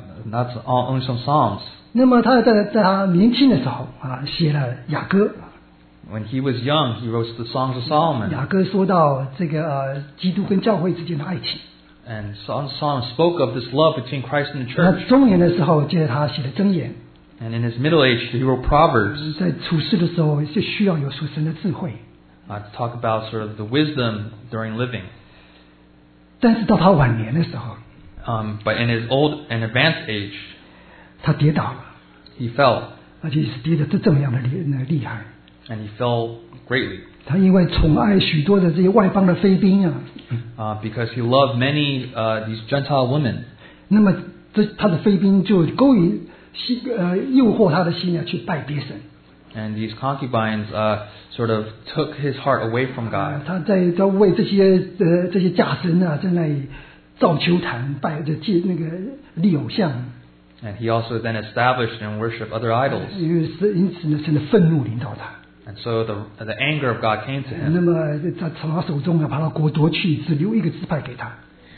Speaker 2: some psalms.
Speaker 1: 那么他在他年轻的时候写了雅歌。
Speaker 2: When he was young, he wrote the Songs of Solomon.
Speaker 1: 雅歌说到这个基督跟教会之间的爱情。
Speaker 2: And Solomon spoke of this love between Christ and the
Speaker 1: 那
Speaker 2: church.
Speaker 1: 中年的时候，接着他写了箴言。
Speaker 2: And in his middle age, he wrote Proverbs.
Speaker 1: 在处事的时候，就需要有属神的智慧。
Speaker 2: To talk about sort of the wisdom during living.
Speaker 1: 但是到他晚年的时候。
Speaker 2: But in his old and advanced age,
Speaker 1: 他跌倒了。
Speaker 2: He fell.
Speaker 1: 而且是跌得这么样的厉害。
Speaker 2: And he fell greatly.
Speaker 1: 他因为宠爱许多的这些外邦的妃嫔
Speaker 2: because he loved many these Gentile women.
Speaker 1: 那么他的妃嫔就勾引诱惑他的心去拜别神。
Speaker 2: And these concubines sort of took his heart away from God.
Speaker 1: 他在为这些假神在那里造丘坛，拜立偶像。
Speaker 2: And he also then established and worshipped other idols.
Speaker 1: 因此呢，神的愤怒临到他。
Speaker 2: And so the anger of God came to him.
Speaker 1: 那么在从他手中把他国夺去，只留一个支派给他。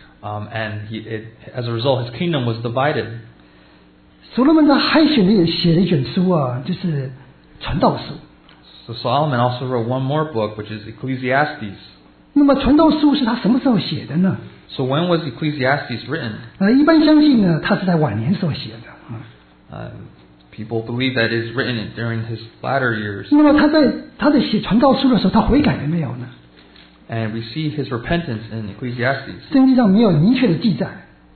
Speaker 2: And as a result, his kingdom was divided.
Speaker 1: 所罗门他还写了一卷书就是传道书。
Speaker 2: So Solomon also wrote one more book, which is Ecclesiastes.
Speaker 1: 那么传道书是他什么时候写的呢？
Speaker 2: So when was Ecclesiastes written?
Speaker 1: 一般相信呢，他是在晚年所写的。
Speaker 2: People believe that it's written during his latter years.
Speaker 1: 那么他在写传道书的时候，他悔改了没有呢？
Speaker 2: And we see his repentance in Ecclesiastes.
Speaker 1: 圣经上没有明确的记载。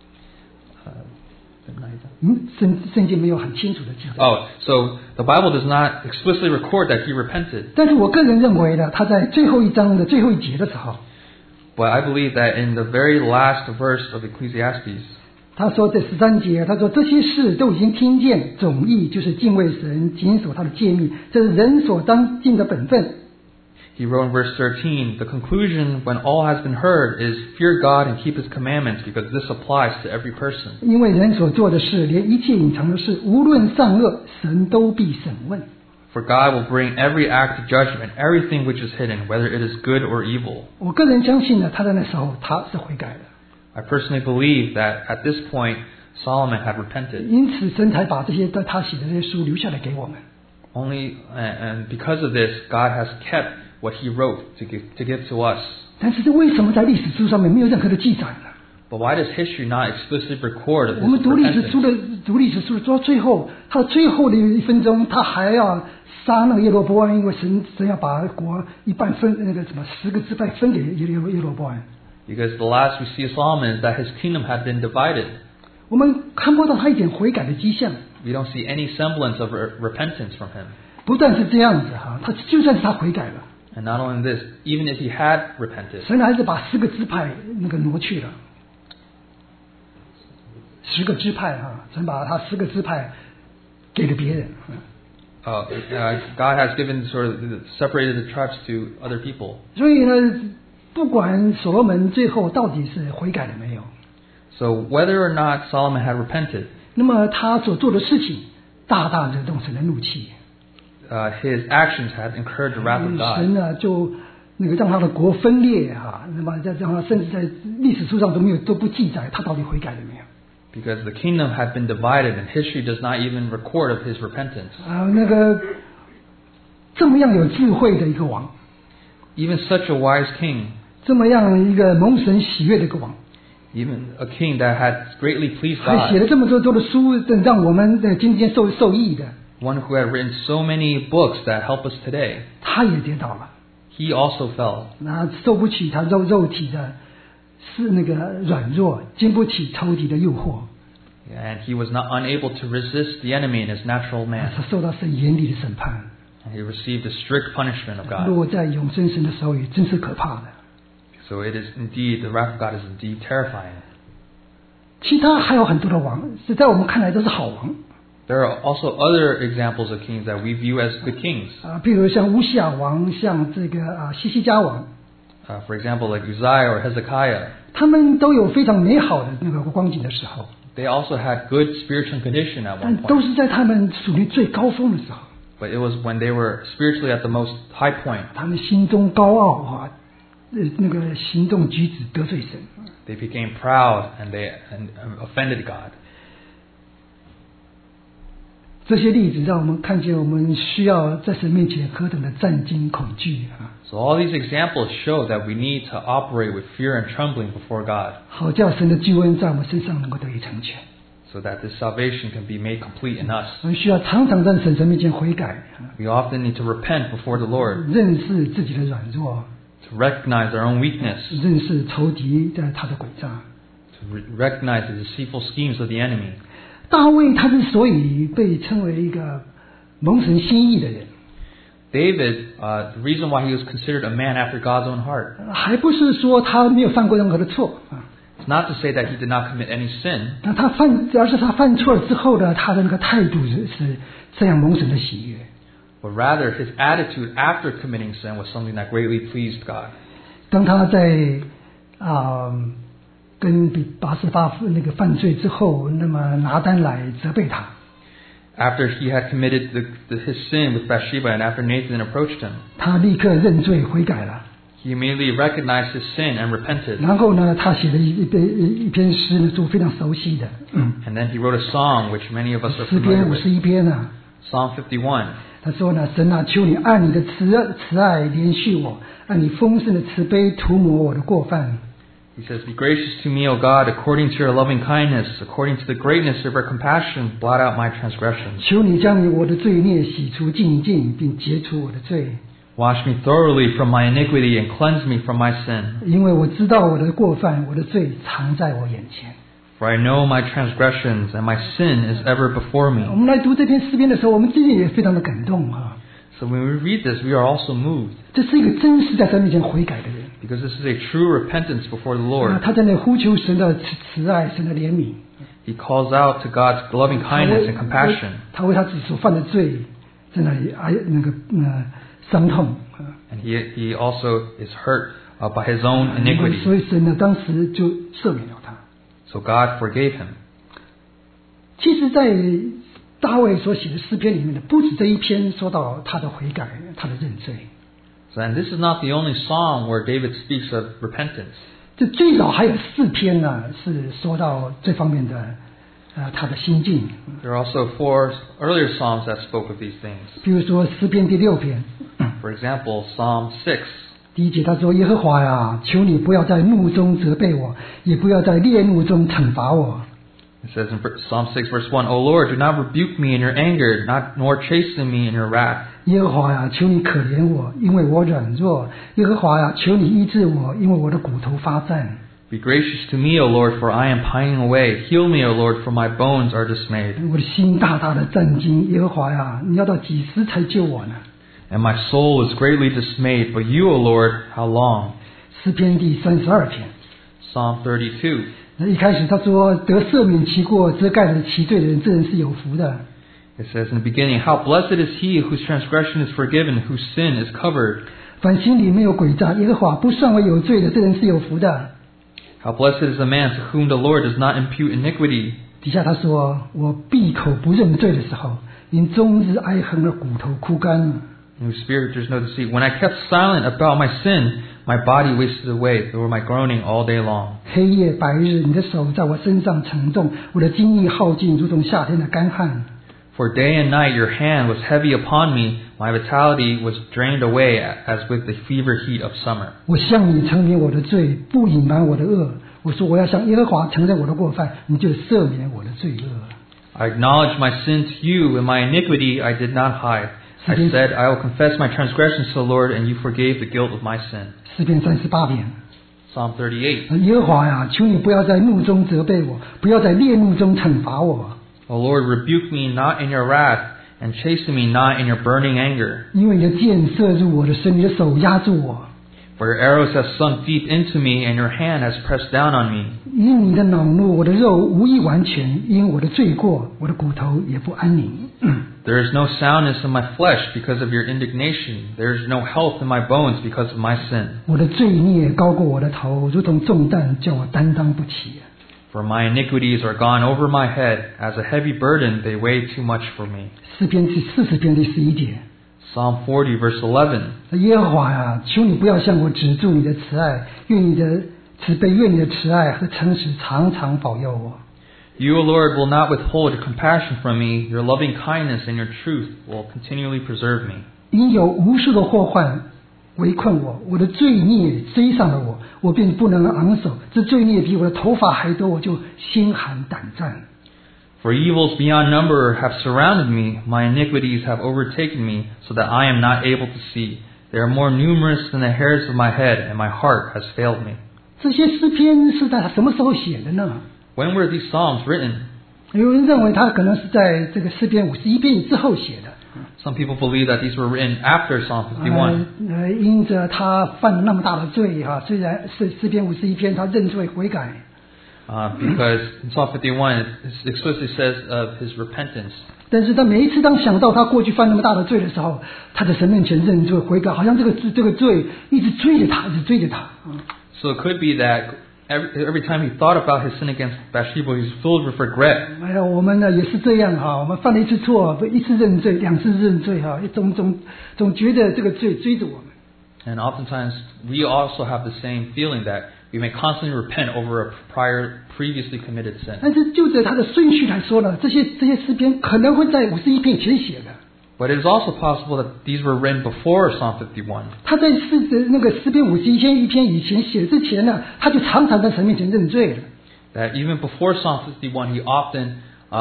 Speaker 1: 圣经没有很清楚的记载。
Speaker 2: Oh, so the Bible does not explicitly record that he repented.
Speaker 1: 但是我个人认为呢，他在最后一章的最后一节的时候。
Speaker 2: But I believe that in the very last verse of Ecclesiastes,
Speaker 1: 他说在13节，他说这些事都已经听见，总意就是敬畏神，谨守他的诫命，这是人所当尽的本分。
Speaker 2: He wrote in verse 13, the conclusion when all has been heard is fear God and keep His commandments, because this applies to every person.
Speaker 1: 因为人所做的事，连一切隐藏的事，无论善恶，神都必审问。
Speaker 2: For God will bring every act to judgment, everything which is hidden, whether it is good or evil.
Speaker 1: 我个人相信呢，他在那时候他是悔改的。
Speaker 2: I personally believe that at this point Solomon had repented.
Speaker 1: 因此神才把这些他写的这些书留下来给我们。
Speaker 2: Only and because of this, God has kept what He wrote to give to us.
Speaker 1: 但是这为什么在历史书上面没有任何的记载呢？
Speaker 2: But why does history not explicitly record of
Speaker 1: 我们
Speaker 2: his
Speaker 1: 读历史书
Speaker 2: repentance?
Speaker 1: 到最后，他最后的1分钟，他还要杀那个耶罗波安，因为神要把国一半分10个支派分给耶罗波安。
Speaker 2: Because the last we see of Solomon is that his kingdom had been divided.
Speaker 1: 我们看不到他一点悔改的迹象。
Speaker 2: We don't see any semblance of repentance from him.
Speaker 1: 不但是这样子他就算是他悔改了。
Speaker 2: And not only this, even if he had repented,
Speaker 1: 神还是把10个支派挪去了。10个支派神把他10个支派给了别人。
Speaker 2: God has given sort of separated the tribes to other people.
Speaker 1: 所以呢，不管所罗门最后到底是悔改了没有，
Speaker 2: So whether or not Solomon had repented,
Speaker 1: 那么他所做的事情大大惹动神的怒气。
Speaker 2: his actions had incurred the wrath of
Speaker 1: 神
Speaker 2: God.
Speaker 1: 呢就让他的国分裂那么再让他甚至在历史书上都不记载他到底悔改了没有。
Speaker 2: Because the kingdom had been divided and history does not even record of his repentance.
Speaker 1: 这么样有智慧的一个王，
Speaker 2: Even such a wise king,
Speaker 1: 这么样一个蒙神喜悦的一个王，
Speaker 2: even a king that had greatly pleased
Speaker 1: 还写
Speaker 2: God,
Speaker 1: 了这么多的书，让我们今天受益的，
Speaker 2: one who had written so many books that help us today,
Speaker 1: 他也跌倒了，
Speaker 2: he also fell.
Speaker 1: 那受不起他肉体的是那个软弱，经不起仇敌的诱惑，
Speaker 2: And he was not unable to resist the enemy in his natural
Speaker 1: 他
Speaker 2: man.
Speaker 1: 受到神严厉的审判。
Speaker 2: And he received a strict punishment of God.
Speaker 1: 落在永生神的手里，真是可怕的。
Speaker 2: So it is indeed, the wrath of God is indeed terrifying.
Speaker 1: 其他还有很多的王，是在我们看来都是好王
Speaker 2: There are also other examples of kings that we view as good kings.
Speaker 1: 啊，比如像乌西亚王，像这个西西家王，
Speaker 2: For example, like Uzziah or Hezekiah.
Speaker 1: 他们都有非常美好的那个光景的时候，
Speaker 2: They also had good spiritual condition at
Speaker 1: 但
Speaker 2: one
Speaker 1: 都
Speaker 2: point.
Speaker 1: 是在他们属灵最高峰的时候，
Speaker 2: But it was when they were spiritually at the most high point.
Speaker 1: 他们心中高傲啊，那个行动举止得罪神。
Speaker 2: They became proud and they offended God.
Speaker 1: 这些例子让我们看见，我们需要在神面前何等的战惊恐惧啊！
Speaker 2: So all these examples show that we need to operate with fear and trembling before God,
Speaker 1: 好叫神的救恩在我们身上能够得以成全。
Speaker 2: so that this salvation can be made complete in us.
Speaker 1: 我们需要常常在神面前悔改，
Speaker 2: We often need to repent before the Lord,
Speaker 1: 认识自己的软弱，
Speaker 2: to recognize our own weakness,
Speaker 1: 认识仇敌在他的诡诈。
Speaker 2: to recognize the deceitful schemes of the enemy.
Speaker 1: 大卫他之所以被称为一个蒙神心意的人，
Speaker 2: David, the reason why he was considered a man after God's own heart,
Speaker 1: 还不是说他没有犯过任何的错啊，
Speaker 2: it's not to say that he did not commit any sin,
Speaker 1: 而是他犯错了之后呢，他的那个态度是这样蒙神的喜悦。
Speaker 2: but rather his attitude after committing sin was something that greatly pleased God.
Speaker 1: 当他在跟拔示巴那个犯罪之后，那么拿单来责备他，
Speaker 2: After he had committed his sin with Bathsheba and after Nathan approached him,
Speaker 1: 他立刻认罪悔改了。
Speaker 2: he immediately recognized his sin and repented.
Speaker 1: 然后呢，他写了一篇诗呢，是我非常熟悉的，
Speaker 2: And then he wrote a song which many of us are
Speaker 1: 诗
Speaker 2: familiar
Speaker 1: 篇
Speaker 2: with,
Speaker 1: 51篇啊。
Speaker 2: Psalm 51.
Speaker 1: 他说呢，神啊，求你按你的慈爱怜恤我，按你丰盛的慈悲涂抹我的过犯。
Speaker 2: He says, Be gracious to me, O God, according to your loving kindness, according to the greatness of your compassion, blot out my transgressions.
Speaker 1: 求你将我的罪孽洗除净尽，并解除我的罪，
Speaker 2: Wash me thoroughly from my iniquity and cleanse me from my sin.
Speaker 1: 因为我知道我的过犯，我的罪藏在我眼前。
Speaker 2: For I know my transgressions, and my sin is ever before
Speaker 1: 我
Speaker 2: me.
Speaker 1: 们来读这篇诗篇的时候，我们自己也非常的感动啊！
Speaker 2: So when we read this, we are also moved,
Speaker 1: 这是一个真实在神面前悔改的人，
Speaker 2: because this is a true repentance before the Lord.
Speaker 1: 他在那呼求神的慈爱、神的怜悯，
Speaker 2: He calls out to God's loving kindness and compassion,
Speaker 1: 他为他自己所犯的罪在那里伤痛啊！
Speaker 2: and he also is hurt by his own iniquity.
Speaker 1: 所以神呢，当时就赦免了他。
Speaker 2: So God forgave him.
Speaker 1: 其实，在大卫所写的诗篇里面呢，不止这一篇说到他的悔改、他的认罪。
Speaker 2: So, and this is not the only psalm where David speaks of repentance.
Speaker 1: 这最少还有4篇呢，是说到这方面的他的心境。
Speaker 2: There are also 4 earlier psalms that spoke of these things.
Speaker 1: 比如说诗篇第6篇，
Speaker 2: For example, Psalm 6.
Speaker 1: 第1节他说：“耶和华呀，求你不要在怒中责备我，也不要在烈怒中惩罚我。”
Speaker 2: It says in Psalm 6 verse 1, O Lord, do not rebuke me in your anger, nor chasten me in your wrath.
Speaker 1: 耶和华呀，求你可怜我，因为我软弱。耶和华呀，求你医治我，因为我的骨头发战。
Speaker 2: Be gracious to me, O Lord, for I am pining away. Heal me, O Lord, for my bones are dismayed.
Speaker 1: 我的心大大的战惊。耶和华呀，你要到几时才救我呢？
Speaker 2: And my soul is greatly dismayed. But you, O Lord, how long?
Speaker 1: 诗篇第32篇，
Speaker 2: Psalm 32.
Speaker 1: 那一开始他说：“得赦免其过、遮盖了其罪的人，这人是有福的。”
Speaker 2: It says in the beginning, How blessed is he whose transgression is forgiven, whose sin is covered.
Speaker 1: 凡心里没有诡诈，耶和华不算为有罪的，这人是有福的。
Speaker 2: How blessed is the man to whom the Lord does not impute iniquity.
Speaker 1: 底下他说：“我闭口不认罪的时候，因终日哀恨而骨头枯干。”
Speaker 2: In whose spirit there's no deceit. When I kept silent about my sin, my body wasted away through my groaning all day long.
Speaker 1: 黑夜白日，你的手在我身上沉重，我的精力耗尽，如同夏天的干旱。
Speaker 2: For day and night your hand was heavy upon me, my vitality was drained away as with the fever heat of summer.
Speaker 1: 我向你承明我的罪，不隐瞒我的恶。我说我要向耶和华承认我的过犯，你就赦免我的罪恶。
Speaker 2: I acknowledge my sin to you, and my iniquity I did not hide. I said, I will confess my transgressions to the Lord, and you forgave the guilt of my sin.
Speaker 1: 诗篇38篇。
Speaker 2: Psalm 38.
Speaker 1: 耶和华呀，求你不要在怒中责备我，不要在烈怒中惩罚我。
Speaker 2: O Lord, rebuke me not in your wrath, and chasten me not in your burning anger.
Speaker 1: 因为你的箭射入我的身，你的手压住我。
Speaker 2: For your arrows have sunk deep into me, and your hand has pressed down on me.
Speaker 1: 因你的恼怒，我的肉无一完全；因我的罪过，我的骨头也不安宁。
Speaker 2: There is no soundness in my flesh because of your indignation. There is no health in my bones because of my sin.
Speaker 1: 我的罪孽高过我的头，如同重担，叫我担当不起。
Speaker 2: For my iniquities are gone over my head. As a heavy burden, they weigh too much for me.
Speaker 1: 诗篇第40篇第11节。
Speaker 2: Psalm 40, verse 11.
Speaker 1: 耶和华呀，求你不要向我止住你的慈爱，愿你的慈悲，愿你的慈爱和诚实常常保佑我。
Speaker 2: You, O Lord, will not withhold your compassion from me. Your loving kindness and your truth will continually preserve me.
Speaker 1: 因有无数的祸患围困我，我的罪孽追上了我，我便不能昂首。这罪孽比我的头发还多，我就心寒胆战。
Speaker 2: For evils beyond number have surrounded me. My iniquities have overtaken me, so that I am not able to see. They are more numerous than the hairs of my head, and my heart has failed me.
Speaker 1: 这些诗篇是在什么时候写的呢？
Speaker 2: When were these psalms written?
Speaker 1: 有人认为他可能是在这个诗篇51篇之后写的。
Speaker 2: Some people believe that these were written after Psalm 51.
Speaker 1: 因着他犯了那么大的罪哈，虽然是诗篇51篇他认罪悔改。
Speaker 2: Because in Psalm 51 it explicitly says of his repentance.
Speaker 1: 但是他每一次当想到他过去犯那么大的罪的时候，他在神面前认罪悔改，好像这个罪一直追着他，一直追着他。
Speaker 2: So it could be that every time he thought about his sin against Bathsheba, he was filled with regret.
Speaker 1: 哎呀，我们呢也是这样哈，我们犯了一次错，一次认罪，两次认罪哈，总觉得这个罪追着我们。
Speaker 2: And oftentimes we also have the same feeling that we may constantly repent over a previously committed sin.
Speaker 1: 但是就着他的顺序来说呢，这些诗篇可能会在51篇以前写的。
Speaker 2: But it is also possible that these were written before Psalm 51.
Speaker 1: 他在那个诗篇51篇以前写之前呢，他就常常在神面前认罪了。
Speaker 2: That even before Psalm 51, he often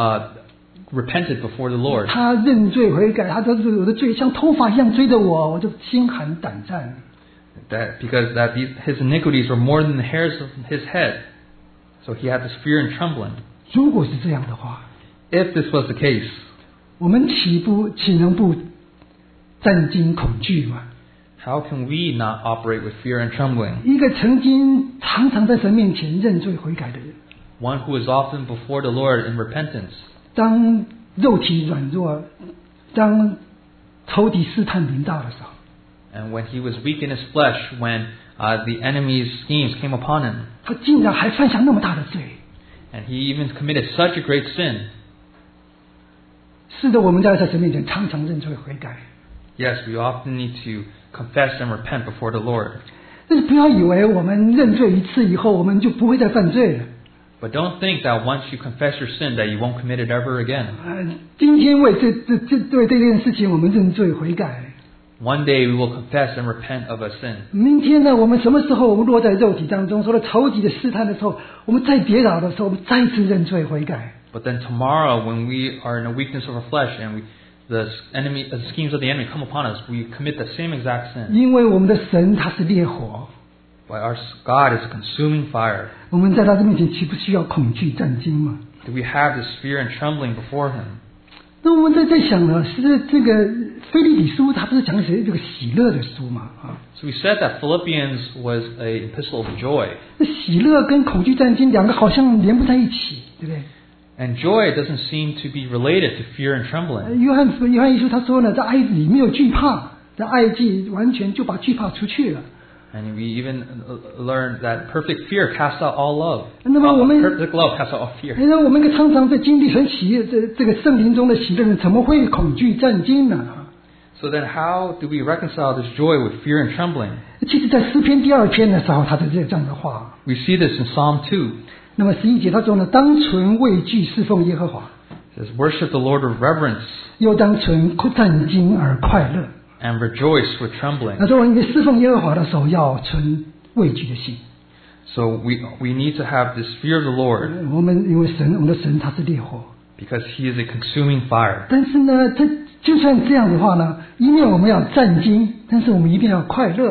Speaker 2: repented before the Lord.
Speaker 1: 他认罪悔改，他说我的罪像头发一样追着我，我就心寒胆战。
Speaker 2: Because his iniquities were more than the hairs of his head. So he had this fear and trembling.
Speaker 1: 如果是这样的话，
Speaker 2: If this was the case,
Speaker 1: 我们岂能不战惊恐惧吗？
Speaker 2: how can we not operate with fear and trembling?
Speaker 1: 一个曾经常常在神面前认罪悔改的人，
Speaker 2: One who is often before the Lord in repentance.
Speaker 1: 当肉体软弱，当仇敌试探临到的时候，
Speaker 2: And when he was weak in his flesh, when the enemy's schemes came upon him,
Speaker 1: 他竟然还犯下那么大的罪。
Speaker 2: and he even committed such a great sin.
Speaker 1: 是的，我们在神面前常常认罪悔改。
Speaker 2: Yes, we often need to confess and repent before the Lord.
Speaker 1: 但是不要以为我们认罪一次以后，我们就不会再犯罪了。
Speaker 2: But don't think that once you confess your sin that you won't commit it ever again.
Speaker 1: 今天为对这件事情我们认罪悔改。
Speaker 2: One day we will confess and repent of a sin.
Speaker 1: 明天呢，我们什么时候我们落在肉体当中，受到仇敌的试探的时候，我们再跌倒的时候，我们再一次认罪悔改。
Speaker 2: But then tomorrow, when we are in a weakness of our flesh and the schemes of the enemy come upon us, we commit the same exact sin.
Speaker 1: 因为我们的神他是烈火，
Speaker 2: But our God is a consuming fire.
Speaker 1: 我们在他的面前岂不需要恐惧战惊吗？
Speaker 2: Do we have this fear and trembling before Him?
Speaker 1: 那我们在想呢，是这个腓立比书，它不是讲写这个喜乐的书嘛？啊，
Speaker 2: So we said that Philippians was an epistle of joy.
Speaker 1: 那喜乐跟恐惧战惊两个好像连不在一起，对不对？
Speaker 2: And joy doesn't seem to be related to fear and trembling.
Speaker 1: 约翰一书他说呢，在爱里没有惧怕，在爱既完全就把惧怕除去了。
Speaker 2: And we even learned that perfect fear casts out all love.
Speaker 1: 那么我们
Speaker 2: Perfect love casts out all fear.
Speaker 1: 那我们一个常常在经历很喜悦这个圣灵中的喜乐人，怎么会恐惧战惊呢？
Speaker 2: So then how do we reconcile this joy with fear and trembling?
Speaker 1: 其实，在诗篇第2篇的时候，他是这样的话。
Speaker 2: We see this in Psalm 2.
Speaker 1: 那么11节他说呢，当存畏惧侍奉耶和华。
Speaker 2: It says, worship the Lord with reverence
Speaker 1: 又当存战兢而快乐。
Speaker 2: and rejoice with
Speaker 1: 他
Speaker 2: trembling.
Speaker 1: 说，因为侍奉耶和华的时候要存畏惧的心。
Speaker 2: So we need to have this fear of the Lord
Speaker 1: 我们因为我们的神他是烈火，
Speaker 2: because He is a consuming fire.
Speaker 1: 但是呢，就算这样的话呢，一面我们要战兢，但是我们一定要快乐。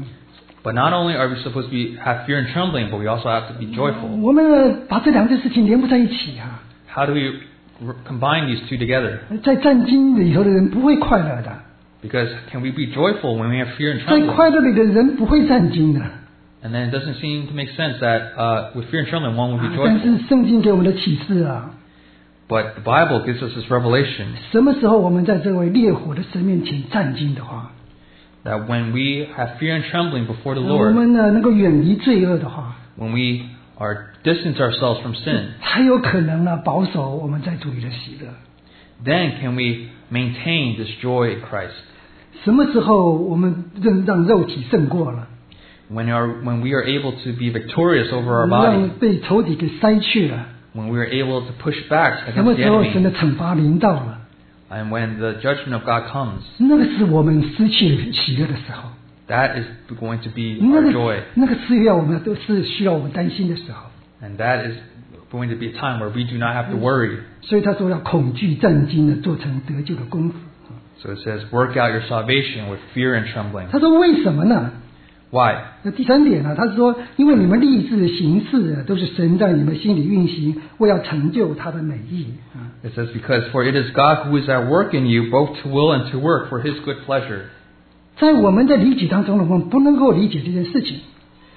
Speaker 2: But not only are we supposed to have fear and trembling, but we also have to be joyful.
Speaker 1: 我们把这两件事情连不在一起啊。
Speaker 2: How do we combine these two together?
Speaker 1: 在战兢里头的人不会快乐的，
Speaker 2: Because can we be joyful when we have fear and
Speaker 1: 在
Speaker 2: trembling?
Speaker 1: 快乐里的人不会战兢的。
Speaker 2: And then it doesn't seem to make sense that with fear and trembling one will be
Speaker 1: 但
Speaker 2: joyful.
Speaker 1: 是圣经给我们的启示啊，
Speaker 2: But the Bible gives us this revelation
Speaker 1: 什么时候我们在这位烈火的神面前战兢的话，
Speaker 2: that when we have fear and trembling before the
Speaker 1: 我
Speaker 2: Lord,
Speaker 1: 们呢能够远离罪恶的话，
Speaker 2: when we are distance ourselves from sin,
Speaker 1: 才有可能呢保守我们在主里的喜乐。
Speaker 2: then can we maintain this joy in Christ?
Speaker 1: 什么时候我们让肉体胜过了，
Speaker 2: When we are able to be victorious over our
Speaker 1: 让
Speaker 2: body,
Speaker 1: 被仇敌给塞去了，
Speaker 2: when we are able to push back
Speaker 1: 什么
Speaker 2: against the
Speaker 1: 时候神
Speaker 2: enemy,
Speaker 1: 的惩罚临到了，
Speaker 2: and when the judgment of God comes,
Speaker 1: 那个是我们失去喜乐的时候，
Speaker 2: that is going to be
Speaker 1: 那
Speaker 2: our
Speaker 1: 个
Speaker 2: joy.
Speaker 1: 那个是要我们都是需要我们担心的时候。
Speaker 2: And that is going to be a time where we do not have to worry.
Speaker 1: 所以他说要恐惧战兢的做成得救的功夫。
Speaker 2: So it says, work out your salvation with fear and trembling.
Speaker 1: 他说为什么呢？
Speaker 2: Why?
Speaker 1: 那第三点呢？他说因为你们立志行事都是神在你们心里运行，为要成就他的美意。
Speaker 2: It says, because for it is God who is at work in you, both to will and to work for His good pleasure.
Speaker 1: 在我们的理解当中呢，我们不能够理解这件事情。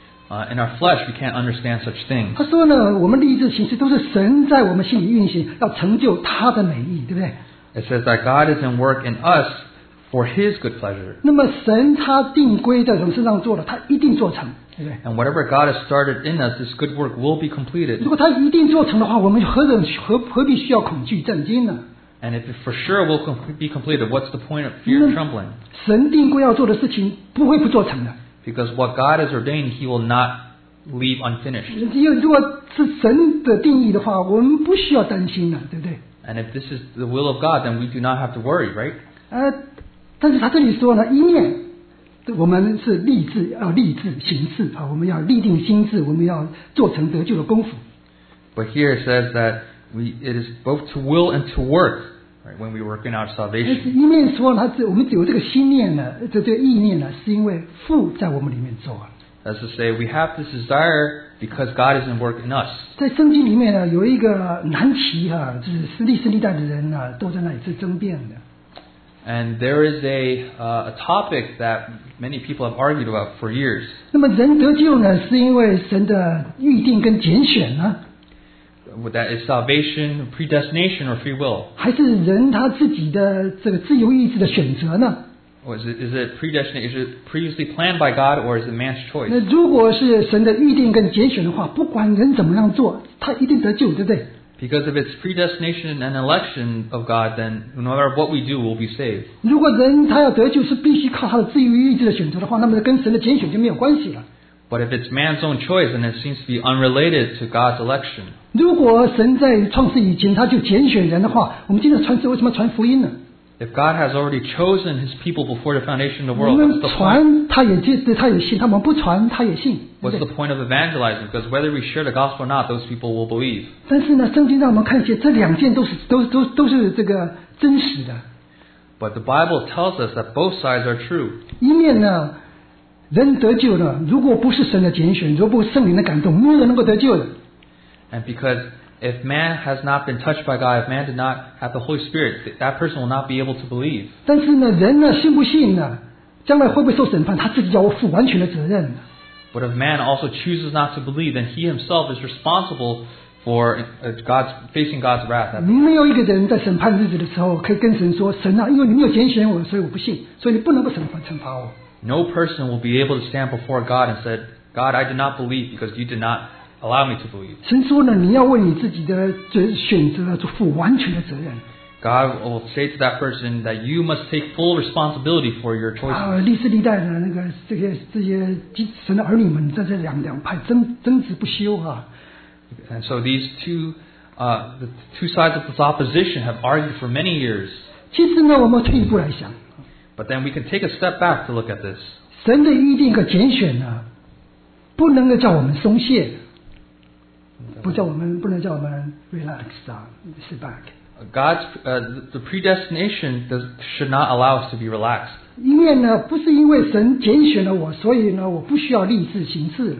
Speaker 2: In our flesh, we can't understand such things.
Speaker 1: 他说呢，我们立志行事都是神在我们心里运行，要成就他的美意，对不对？
Speaker 2: It says that God is in work in us for His good pleasure.
Speaker 1: 那么神他定规在我们身上做了，他一定做成，对不对？
Speaker 2: And whatever God has started in us, this good work will be completed.
Speaker 1: 如果他一定做成的话，我们何必需要恐惧战兢呢？
Speaker 2: And if it for sure will be completed, what's the point of fear and trembling?
Speaker 1: 神定规要做的事情不会不做成的。
Speaker 2: Because what God has ordained, He will not leave unfinished.
Speaker 1: 如果是神的定义的话，我们不需要担心了，对不对？
Speaker 2: And if this is the will of God, then we do not have to worry, right?
Speaker 1: 但是他这里说呢，一面我们是立志行事啊，我们要立定心志，我们要做成得救的功夫。
Speaker 2: But here it says that it is both to will and to work, right, when we work in our
Speaker 1: 但是
Speaker 2: salvation.
Speaker 1: 一面说呢，我们有这个心念呢，这个意念呢，是因为父在我们里面做。
Speaker 2: That's to say, we have this desire because God is in work in us.
Speaker 1: 在圣经里面呢，有一个难题就是历世历代的人呢，都在那里是争辩的。
Speaker 2: And there is a topic that many people have argued about for years.
Speaker 1: 那么人得救呢，是因为神的预定跟拣选呢，
Speaker 2: That is salvation, predestination, or free will.
Speaker 1: 还是人他自己的这个自由意志的选择呢？
Speaker 2: Or is it predestination? Is it previously planned by God, or is it man's
Speaker 1: 那
Speaker 2: choice?
Speaker 1: 如果是神的预定跟拣选的话，不管人怎么样做，他一定得救，对不对？
Speaker 2: Because if it's predestination and election of God, then no matter what we do, we'll be saved.
Speaker 1: 如果人他要得救是必须靠他的自由意志的选择的话，那么跟神的拣选就没有关系了。
Speaker 2: But if it's man's own choice, then it seems to be unrelated to God's election.
Speaker 1: 如果神在创世以前他就拣选人的话，我们今天为什么传福音呢？
Speaker 2: If God has already chosen His people before the foundation of the
Speaker 1: 我
Speaker 2: world,
Speaker 1: 们
Speaker 2: what's the point?
Speaker 1: 传他也信，他们不传他也信，对
Speaker 2: What's
Speaker 1: 不
Speaker 2: the
Speaker 1: 对？
Speaker 2: point of evangelizing? Because whether we share the gospel or not, those people will believe.
Speaker 1: 但是呢，圣经让我们看见这两件都是这个真实的。
Speaker 2: But the Bible tells us that both sides are true.
Speaker 1: 一面呢，人得救了，如果不是神的拣选，如果不是圣灵的感动，没有人能够得救的。
Speaker 2: And because if man has not been touched by God, if man did not have the Holy Spirit, that person will not be able to believe.
Speaker 1: 但是呢，人呢信不信呢？将来会不会受审判？他自己要负完全的责任。
Speaker 2: But if man also chooses not to believe, then he himself is responsible for facing God's wrath.
Speaker 1: 没有一个人在审判日子的时候可以跟神说：“神啊，因为你没有拣选我，所以我不信，所以你不能够惩罚我。”
Speaker 2: No person will be able to stand before God and said, God, I did not believe because you did not allow me to believe.
Speaker 1: 神说呢，你要为你自己的选择做负完全的责任。
Speaker 2: God will say to that person that you must take full responsibility for your choices.
Speaker 1: 历世历代的那个这些神的儿女们在这两派争执不休啊。
Speaker 2: And so these two the two sides of this opposition have argued for many years.
Speaker 1: 其实呢，我们退一步来想，
Speaker 2: But then we can take a step back to look at this.
Speaker 1: 神的预定和拣选呢，不能够叫我们松懈，不能叫我们 relax 啊 sit back。
Speaker 2: The predestination should not allow us to be relaxed.
Speaker 1: 因为呢，不是因为神拣选了我，所以呢，我不需要立志行事。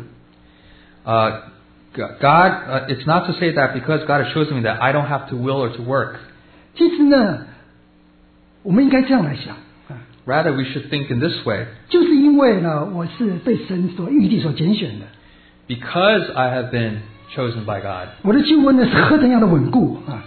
Speaker 2: It's not to say that because God has chosen me that I don't have to will or to work.
Speaker 1: 其实呢，我们应该这样来想啊，
Speaker 2: Rather, we should think in this way.
Speaker 1: 就是因为呢，我是被神所预定、所拣选的，
Speaker 2: Because I have been chosen by God.
Speaker 1: 我的救恩呢是何等样的稳固啊！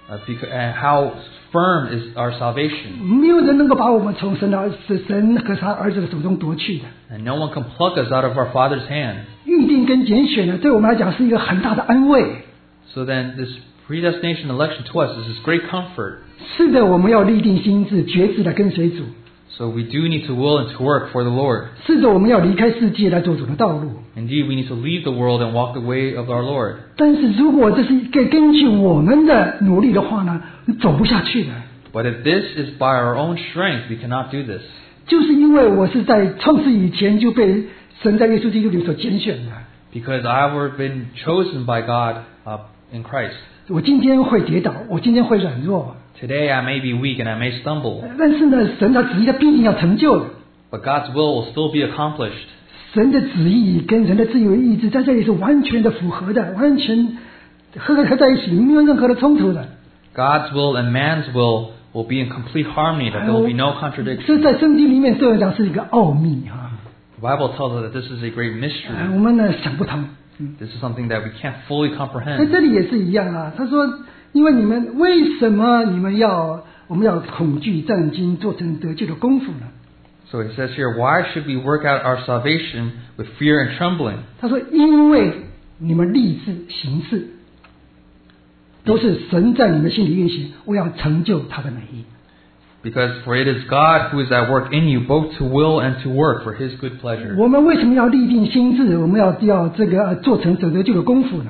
Speaker 2: And how firm is our salvation.
Speaker 1: 没有人能够把我们从神和他儿子的手中夺去的。
Speaker 2: And no one can pluck us out of our Father's hand.
Speaker 1: 预定跟拣选呢，对我们来讲是一个很大的安慰。
Speaker 2: So then this predestination election to us is this great comfort.
Speaker 1: 是的，我们要立定心志，决志的跟随主。
Speaker 2: So we do need to will and to work for the Lord.
Speaker 1: 是的，我们要离开世界来走主的道路。
Speaker 2: Indeed, we need to leave the world and walk the way of our Lord.
Speaker 1: 但是如果这是根据我们的努力的话呢，走不下去的。
Speaker 2: But if this is by our own strength, we cannot do this.
Speaker 1: 就是因为我是在创世以前就被神在耶稣基督里所拣选的。
Speaker 2: Because I have been chosen by God in Christ.
Speaker 1: 我今天会跌倒，我今天会软弱，
Speaker 2: Today I may be weak and I may stumble.
Speaker 1: 但是呢，神的旨意他必定要成就的。
Speaker 2: But God's will will still be accomplished.
Speaker 1: 神的旨意跟人的自由意志在这里是完全的符合的，完全合在一起，没有任何的冲突的。
Speaker 2: God's will and man's will be in complete harmony, that there will be no
Speaker 1: 这
Speaker 2: contradiction.
Speaker 1: 在圣经里面对我来讲是一个奥秘啊，
Speaker 2: The Bible tells us that this is a great mystery.
Speaker 1: 我们呢想不通。
Speaker 2: This is something that we can't fully
Speaker 1: 在
Speaker 2: comprehend.
Speaker 1: 这里也是一样啊，他说，因为你们为什么我们要恐惧战惊，做成得救的功夫呢？
Speaker 2: So it says here, why should we work out our salvation with fear and trembling?
Speaker 1: 他说，因为你们立志行事，都是神在你们心里运行，我要成就他的美意。
Speaker 2: Because for it is God who is at work in you, both to will and to work for His good pleasure.
Speaker 1: 我们为什么要立定心志？我们要这个做成得救的功夫呢？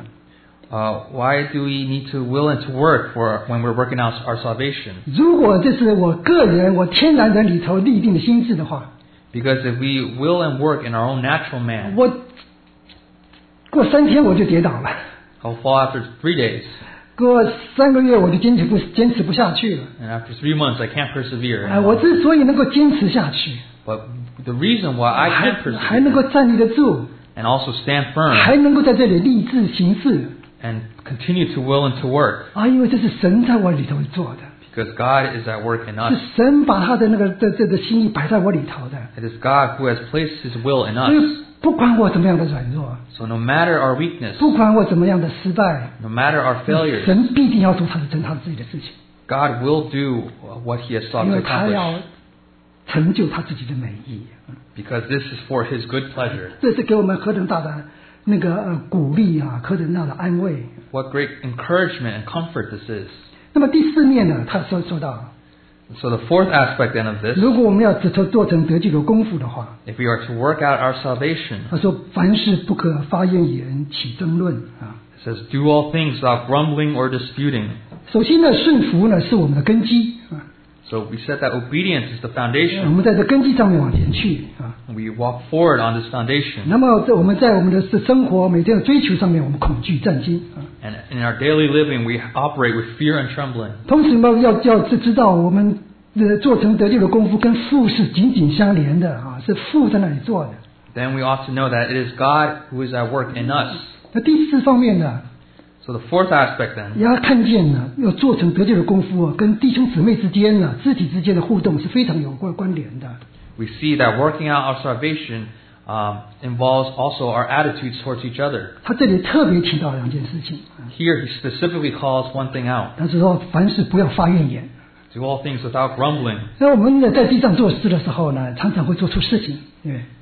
Speaker 2: Why do we need to will and to work for when we're working out our salvation?
Speaker 1: 如果这是我个人我天然人里头立定的心志的话，
Speaker 2: Because if we will and work in our own natural man,
Speaker 1: 我过3天我就跌倒了，
Speaker 2: I'll fall after 3 days.
Speaker 1: 过3个月我就坚持不下去了。
Speaker 2: And after 3 months, I can't persevere.
Speaker 1: 我之所以能够坚持下去，
Speaker 2: But the reason why I can
Speaker 1: 还能够
Speaker 2: persevere
Speaker 1: 站立得住，
Speaker 2: and also stand
Speaker 1: 还
Speaker 2: firm
Speaker 1: 能够在这里立志行事
Speaker 2: and continue to will and to work,
Speaker 1: 因为这是神在我里头做的，
Speaker 2: because God is at work in
Speaker 1: 是
Speaker 2: us.
Speaker 1: 神把他的这个心意摆在我里头的。
Speaker 2: It is God who has placed His will in
Speaker 1: 所以
Speaker 2: us.
Speaker 1: 不管我怎么样的软弱，
Speaker 2: So no matter our weakness,
Speaker 1: 不管我怎么样的失败，
Speaker 2: no matter our failures,
Speaker 1: 神必定要做他自己的事情，
Speaker 2: God will do what He has sought
Speaker 1: 因
Speaker 2: to
Speaker 1: 为他要
Speaker 2: accomplish,
Speaker 1: 成就他自己的美意。
Speaker 2: because this is for His good pleasure.
Speaker 1: 这是给我们何等大的鼓励啊，何等大的安慰。
Speaker 2: What great encouragement and comfort this is.
Speaker 1: 那么第4面呢，他说到，
Speaker 2: So the fourth aspect then of this,
Speaker 1: 如果我们要做成得救的功夫的话，
Speaker 2: if we are to work out our salvation,
Speaker 1: 他说凡事不可发怨言，起争论啊。
Speaker 2: it says, do all things without grumbling or disputing.
Speaker 1: 首先呢，顺服呢是我们的根基啊，
Speaker 2: So we said that obedience is the
Speaker 1: 我
Speaker 2: foundation.
Speaker 1: 们在这根基上面往前去啊。
Speaker 2: We walk forward on this foundation.
Speaker 1: 那么我们在我们的生活每天的追求上面，我们恐惧战惊啊。
Speaker 2: And in our daily living, we operate with fear and trembling.
Speaker 1: 同时呢，要知道我们做成得救的功夫跟父是紧紧相连的啊，是父在那里做的。
Speaker 2: Then we ought to know that it is God who is at work in us.
Speaker 1: 那第4方面呢，
Speaker 2: So the fourth aspect then,
Speaker 1: 也要看见呢，要做成得救的功夫啊，跟弟兄姊妹之间呢，肢体之间的互动是非常有关联的。
Speaker 2: we see that working out our salvation involves also our attitudes towards each other.
Speaker 1: 他这里特别提到2件事情，
Speaker 2: Here he specifically calls one thing out.
Speaker 1: 他是说凡事不要发怨言。
Speaker 2: Do all things without grumbling.
Speaker 1: 那我们呢，在地上做事的时候呢，常常会做出事情，对不对？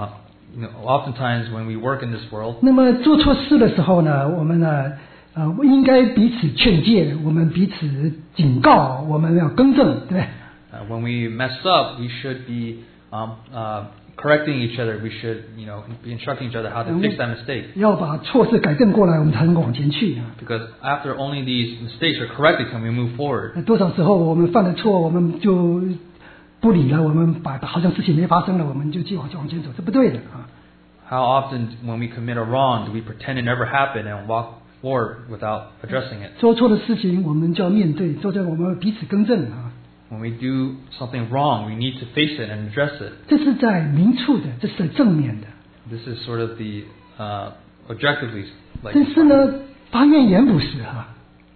Speaker 2: Oftentimes when we work in this world,
Speaker 1: 那么做错事的时候呢，我们呢，应该彼此劝诫，我们彼此警告，我们要更正，对不对？
Speaker 2: when we mess up, we should be correcting each other, we should, be instructing each other how to fix that mistake.
Speaker 1: 要把错事改正过来，我们才能够往前去啊。
Speaker 2: Because after only these mistakes are corrected, can we move forward?
Speaker 1: 多少时候我们犯了错，我们就不理了，我们好像事情没发生了，我们就继续往前走，这不对的啊。
Speaker 2: How often when we commit a wrong do we pretend it never happened and walk forward without addressing it?
Speaker 1: 做错的事情我们就要面对，做错我们彼此更正啊。
Speaker 2: When we do something wrong, we need to face it and address it.
Speaker 1: 这是在明处的，这是在正面的。
Speaker 2: This is sort of the objectively.
Speaker 1: 但是呢，发怨言不是哈。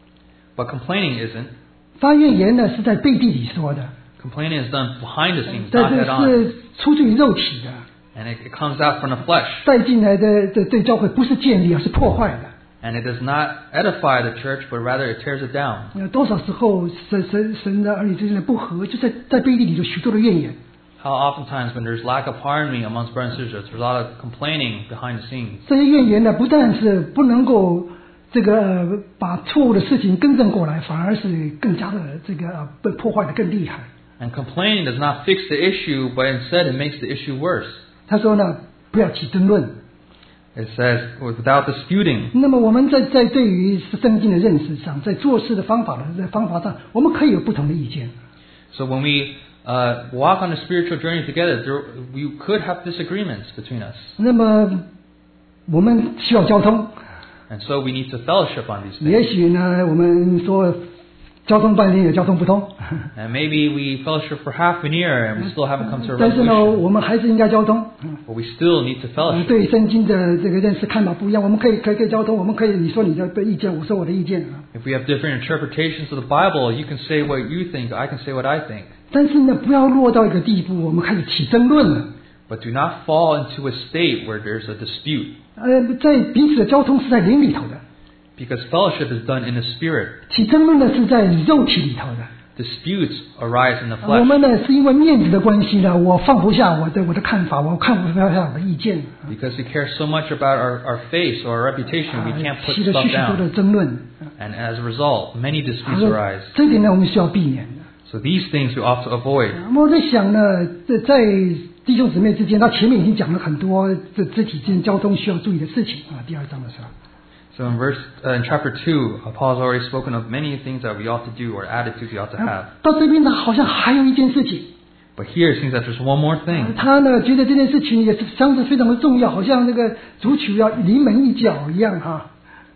Speaker 2: But complaining isn't.
Speaker 1: 发怨言呢是在背地里说的。
Speaker 2: Complaining is done behind the scenes,
Speaker 1: 但
Speaker 2: not
Speaker 1: 是
Speaker 2: head on.
Speaker 1: 是出自于肉体的。
Speaker 2: And it comes out from the flesh.
Speaker 1: 带进来的对教会不是建立，而是破坏的。
Speaker 2: And it does not edify the church, but rather it tears it down.
Speaker 1: 多少时候神的儿女之间的不和，就在背地里有许多的怨言。
Speaker 2: How oftentimes when there's lack of harmony amongst brothers and sisters, there's a lot of complaining behind the scenes.
Speaker 1: 这些怨言呢，不但是不能够把错误的事情更正过来，反而是更加的被破坏的更厉害。
Speaker 2: And complaining does not fix the issue, but instead it makes the issue worse.
Speaker 1: 他说呢，不要起争论。
Speaker 2: It says, without disputing.
Speaker 1: 那么我们在对于圣经的认识上，在做事的方法上，我们可以有不同的意见。
Speaker 2: So when we walk on a spiritual journey together, we could have disagreements between us.
Speaker 1: 那么我们需要交通。
Speaker 2: And so we need to fellowship on these things.
Speaker 1: 也许呢，我们说交通半天也交通不通。
Speaker 2: And maybe we fellowship for half an year and we still haven't come to a
Speaker 1: 但是呢，
Speaker 2: resolution.
Speaker 1: 我们还是应该交通。
Speaker 2: But we still need to fellowship.
Speaker 1: 对圣经的这个认识看法不一样，我们可以交通，我们可以你说你的意见，我说我的意见。
Speaker 2: If we have different interpretations of the Bible, you can say what you think, I can say what I think.
Speaker 1: 但是呢，不要落到一个地步，我们开始起争论了。
Speaker 2: But do not fall into a state where there's a dispute.
Speaker 1: 在彼此的交通是在灵里头的。
Speaker 2: Because fellowship is done in the spirit.
Speaker 1: 起争论呢是在肉体里头的。
Speaker 2: Disputes arise in the
Speaker 1: 我
Speaker 2: flesh.
Speaker 1: 们呢是因为面子的关系呢，我放不下我的看法，我看不下我的意见。
Speaker 2: Because we care so much about our face or our reputation, we can't put
Speaker 1: 起了
Speaker 2: stuff
Speaker 1: 许多的
Speaker 2: down.
Speaker 1: 争论。
Speaker 2: And as a result, many disputes arise.
Speaker 1: 这一点呢，我们需要避免的。
Speaker 2: So these things we ought to avoid.
Speaker 1: 我在想呢，在弟兄姊妹之间，他前面已经讲了很多肢体之间交通需要注意的事情啊。第二章的时候。
Speaker 2: So in chapter 2, Paul has already spoken of many things that we ought to do or attitudes we ought to have.
Speaker 1: 到这边呢，好像还有一件事情。
Speaker 2: But here it seems that there's one more thing.
Speaker 1: 他呢觉得这件事情也是相当非常的重要，好像那个足球要临门一脚一样哈。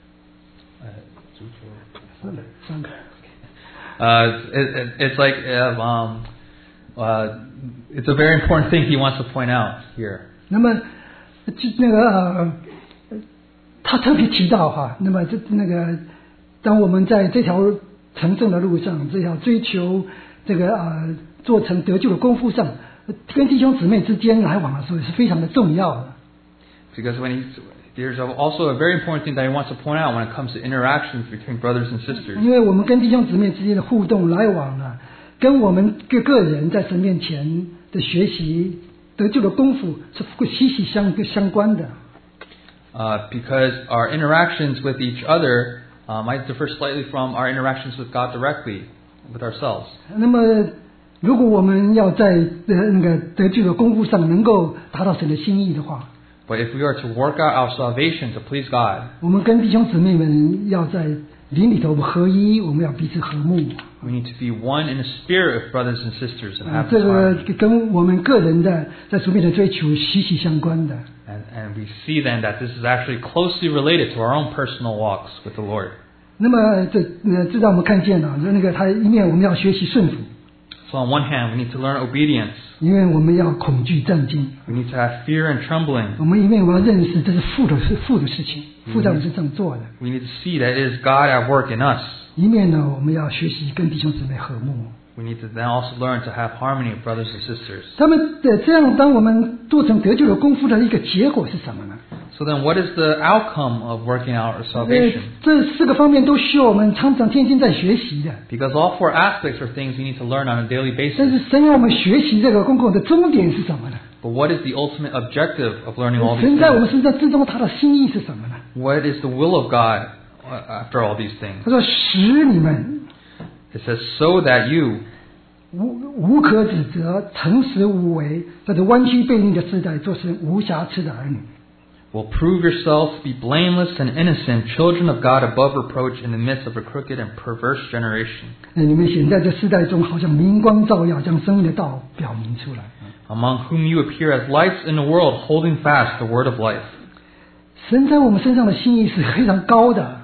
Speaker 1: 三个。
Speaker 2: It's like it's a very important thing he wants to point out here.
Speaker 1: 那么他特别提到哈，那么当我们在这条成圣的路上，这条追求做成得救的功夫上，跟弟兄姊妹之间来往的时候也是非常的重要的。
Speaker 2: Because there's also a very important thing that he wants to point out when it comes to interactions between brothers and sisters.
Speaker 1: 因为我们跟弟兄姊妹之间的互动来往呢，跟我们个人在神面前的学习得救的功夫是息息相关的。
Speaker 2: Because our interactions with each other might differ slightly from our interactions with God directly, with ourselves.
Speaker 1: 那么，如果我们要在得救的功夫上能够达到神的心意的话，
Speaker 2: But if we are to work out our salvation to please God,
Speaker 1: 我们跟弟兄姊妹们要在灵里头合一，我们要彼此和睦。
Speaker 2: we need to be one in the spirit of brothers and sisters and have
Speaker 1: 这
Speaker 2: this
Speaker 1: 个
Speaker 2: harmony.
Speaker 1: 跟我们个人的在主面的追求息息相关的。
Speaker 2: And we see then that this is actually closely related to our own personal walks with the Lord.
Speaker 1: 那么这让我们看见了，他一面我们要学习顺服，
Speaker 2: So on one hand, we need to learn obedience.
Speaker 1: 因为我们要恐惧战惊，
Speaker 2: We need to have fear and trembling.
Speaker 1: 我们一面我们要认识这是父的事情，父在我们身上做的。
Speaker 2: We need to see that it is God at work in us.
Speaker 1: 一面呢，我们要学习跟弟兄姊妹和睦。
Speaker 2: We need to then also learn to have harmony with brothers and sisters.
Speaker 1: 他们这样，当我们做成得救的功夫的一个结果是什么呢？
Speaker 2: So then what is the outcome of working out our salvation?
Speaker 1: 这4个方面都需要我们常常天天在学习的。
Speaker 2: Because all 4 aspects are things we need to learn on a daily
Speaker 1: 但
Speaker 2: basis.
Speaker 1: 是神要我们学习这个功课的终点是什么呢？
Speaker 2: But what is the ultimate objective of learning all these
Speaker 1: 神在我们
Speaker 2: things?
Speaker 1: 身上之中他的心意是什么呢？
Speaker 2: What is the will of God after all these things?
Speaker 1: 他说使你们，
Speaker 2: It says, so that you,
Speaker 1: 无可指责，诚实无为，在这弯曲悖逆的时代，做成无瑕疵的儿女。
Speaker 2: Will prove yourselves to be blameless and innocent, children of God above reproach in the midst of a crooked and perverse generation.
Speaker 1: 你们显在这世代中，好像明光照耀，将生命的道表明出来。
Speaker 2: Among whom you appear as lights in the world, holding fast the word of life.
Speaker 1: 神在我们身上的心意是非常高的。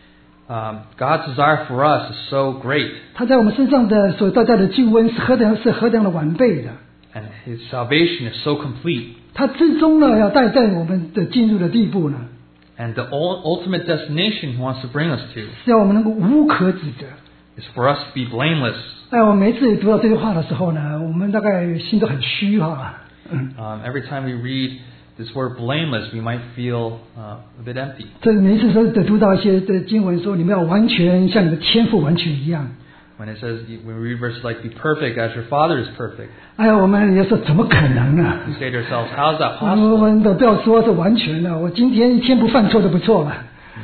Speaker 2: God's desire for us is so great.
Speaker 1: 他在我们身上的所带来的救恩是何等的完备的。
Speaker 2: And His salvation is so complete.
Speaker 1: 他最终呢，要带我们的进入的地步呢，
Speaker 2: And the ultimate destination He wants to bring us to
Speaker 1: 是要我们能够无可指责。
Speaker 2: is for us to be blameless.
Speaker 1: 我每次读到这句话的时候呢，我们大概心都很虚哈。
Speaker 2: Every time we read this word blameless, we might feel a bit empty.
Speaker 1: 这每一次都读到一些的经文说，你们要完全像你的天父完全一样。
Speaker 2: When it says, when we read verses like, be perfect as your Father is perfect.
Speaker 1: 我们也说怎么可能呢？
Speaker 2: We say to ourselves, how is that
Speaker 1: 我
Speaker 2: possible?
Speaker 1: 们都不要说是完全的，我今天一天不犯错都不错了。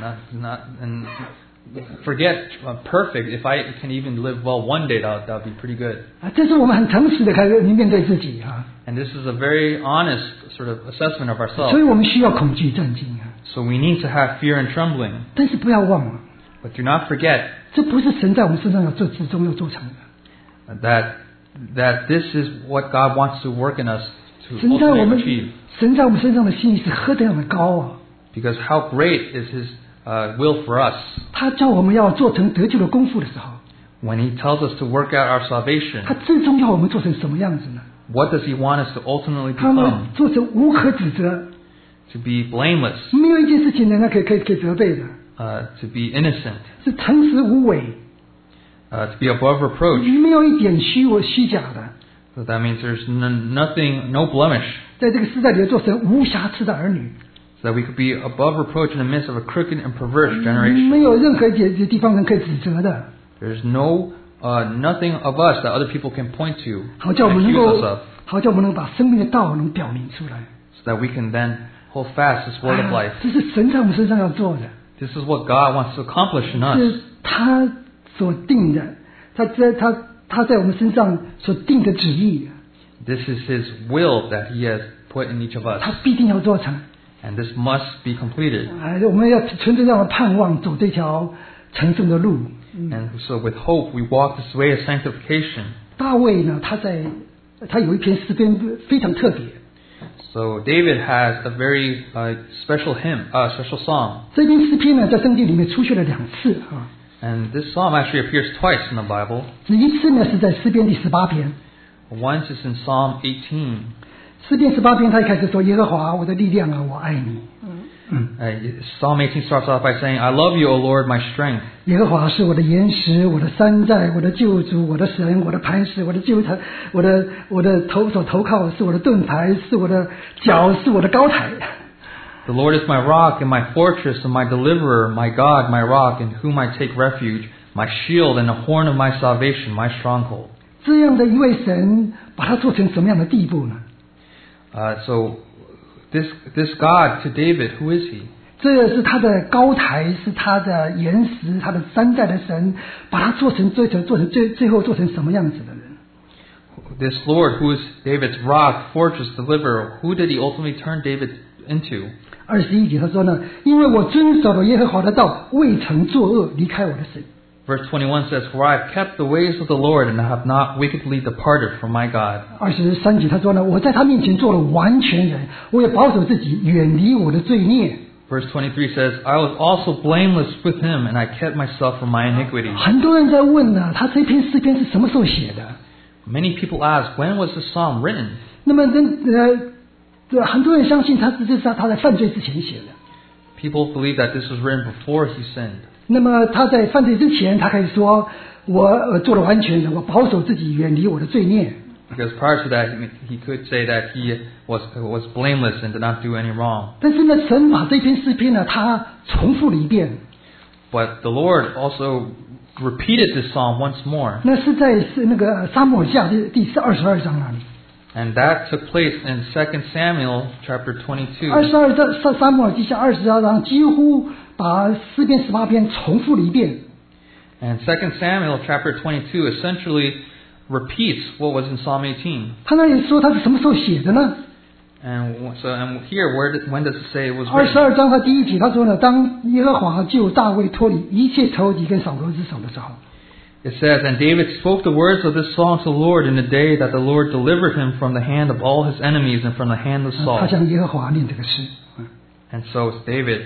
Speaker 2: And forget perfect. If I can even live well one day, that would be pretty good.
Speaker 1: 这是我们很诚实的面对自己哈。
Speaker 2: And this is a very honest sort of assessment of
Speaker 1: 所以
Speaker 2: ourselves.
Speaker 1: 我们需要恐惧战惊啊。
Speaker 2: So we need to have fear and trembling.
Speaker 1: 但是不要忘了，
Speaker 2: But do not forget
Speaker 1: 这不是神在我们身上要最终要做成的。
Speaker 2: that this is what God wants to work in us to
Speaker 1: 神在我
Speaker 2: ultimately
Speaker 1: 们
Speaker 2: achieve.
Speaker 1: 身上的心意是何等的高啊！
Speaker 2: Because how great is His will for us.
Speaker 1: 他叫我们要做成得救的功夫的时候，
Speaker 2: When He tells us to work out our
Speaker 1: 他
Speaker 2: salvation,
Speaker 1: 最终要我们做成什么样子呢？
Speaker 2: what does He want us to ultimately
Speaker 1: 他们
Speaker 2: become?
Speaker 1: 做成无可指责，
Speaker 2: To be blameless,
Speaker 1: 没有一件事情人家可以责备的，
Speaker 2: to be innocent,
Speaker 1: 是诚实无伪，
Speaker 2: to be above reproach.
Speaker 1: 没有一点虚假的，
Speaker 2: So that means there's nothing, no blemish.
Speaker 1: 在这个时代里做成无瑕疵的儿女，
Speaker 2: So that we could be above reproach in the midst of a crooked and perverse generation.
Speaker 1: 没有任何一地方人可以指责的，
Speaker 2: There's nothing of us that other people can point to
Speaker 1: 好叫我
Speaker 2: and
Speaker 1: 们能
Speaker 2: accuse us
Speaker 1: 够
Speaker 2: of,
Speaker 1: 好叫我们能把生命的道能表明出来。
Speaker 2: so that we can then hold fast this word of life.
Speaker 1: 这是神在我们身上要做的，
Speaker 2: This is what God wants to accomplish in
Speaker 1: 这
Speaker 2: us.
Speaker 1: 是他所定的，他在我们身上所定的旨意，
Speaker 2: This is His will that He has put in each of us.
Speaker 1: 他必定要做成。
Speaker 2: And this must be completed.
Speaker 1: 我们要存着这样的盼望，走这条成圣的路。
Speaker 2: And so with hope we walk this way of sanctification.
Speaker 1: 大卫呢，他有一篇诗篇非常特别，
Speaker 2: So David has a very special hymn, special song.
Speaker 1: 这篇诗篇呢在圣经里面出现了2次啊。
Speaker 2: And this psalm actually appears twice in the Bible.
Speaker 1: 第一次呢是在诗篇第18篇，
Speaker 2: Once is in Psalm 18.
Speaker 1: 诗篇18篇他一开始说：“耶和华我的力量啊，我爱你。”
Speaker 2: Psalm 18 starts off by saying, I love you, O Lord, my strength.
Speaker 1: 耶和华是我的岩石，我的山寨，我的救主，我的神，我的磐石，我的救台，我的所投靠，是我的盾牌，是我的脚，是我的高台。
Speaker 2: The Lord is my rock and my fortress and my deliverer, my God, my rock, in whom I take refuge, my shield and the horn of my salvation, my stronghold.
Speaker 1: 这样的一位神，把他做成什么样的地步呢？
Speaker 2: So this God to David, who is He?
Speaker 1: 这是他的高台，是他的岩石，他的山寨的神，把他做成最后做成什么样子的人？
Speaker 2: This Lord, who is David's rock, fortress, deliverer, who did He ultimately turn David into?
Speaker 1: 21节他说呢，因为我遵守了耶和华的道，未曾作恶，离开我的神。
Speaker 2: Verse 21 says, For I have kept the ways of the Lord and have not wickedly departed from my God.
Speaker 1: 23节他说呢，我在他面前做了完全人，我也保守自己，远离我的罪孽。
Speaker 2: Verse 23 says, I was also blameless with him, and I kept myself from my iniquity.
Speaker 1: 很多人在问呢，他这篇诗篇是什么时候写的？
Speaker 2: Many people ask, when was this psalm written?
Speaker 1: 那么很多人相信他在犯罪之前写的。
Speaker 2: People believe that this was written before he sinned.
Speaker 1: 那么他在犯罪之前，他可以说我做了完全人，我保守自己，远离我的罪孽。
Speaker 2: Because prior to that, he could say that he was blameless and did not do any wrong.
Speaker 1: 但是呢，神把这篇诗篇呢，他重复了一遍。
Speaker 2: But the Lord also repeated this psalm once more.
Speaker 1: 那是在那个撒母耳记下第22章那里。
Speaker 2: And that took place in 2 Samuel chapter 22.
Speaker 1: 22章撒母耳记下22章，几乎把诗篇18篇重复了一遍。
Speaker 2: And 2 Samuel chapter 22 essentially repeats what was in Psalm 18.
Speaker 1: 他那里说他是什么时候写的呢？
Speaker 2: And here, when does it say it was
Speaker 1: 22
Speaker 2: written?
Speaker 1: 章和第1节他说呢，当耶和华救大卫脱离一切仇敌跟扫罗之手的时候，
Speaker 2: It says, And David spoke the words of this song to the Lord in the day that the Lord delivered him from the hand of all his enemies and from the hand of
Speaker 1: 他
Speaker 2: Saul.
Speaker 1: 向耶和华念这个诗。
Speaker 2: And so David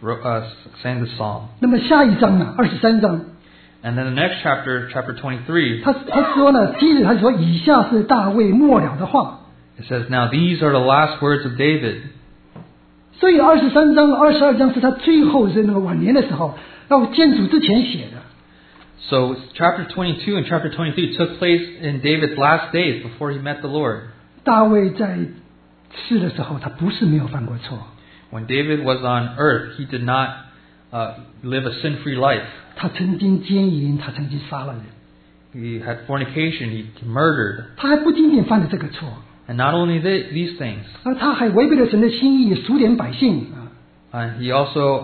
Speaker 2: sang this psalm.
Speaker 1: 那么下一章呢，23章，
Speaker 2: And then the next chapter, chapter 23,
Speaker 1: 他说呢，接着他说以下是大卫末了的话。
Speaker 2: it says, Now these are the last words of David.
Speaker 1: 所以23章、22章是他最后是那个晚年的时候，要见主之前写的。
Speaker 2: So chapter 22 and chapter 23 took place in David's last days before he met the Lord.
Speaker 1: 大卫在世的时候，他不是没有犯过错，
Speaker 2: When David was on earth, he did not live a sin-free life.
Speaker 1: 他曾经奸淫，他曾经杀了人，
Speaker 2: He had fornication, he murdered.
Speaker 1: 他还不仅仅犯了这个错，
Speaker 2: And not only these things,
Speaker 1: 而他还违背了神的心意，数点百姓啊。
Speaker 2: he also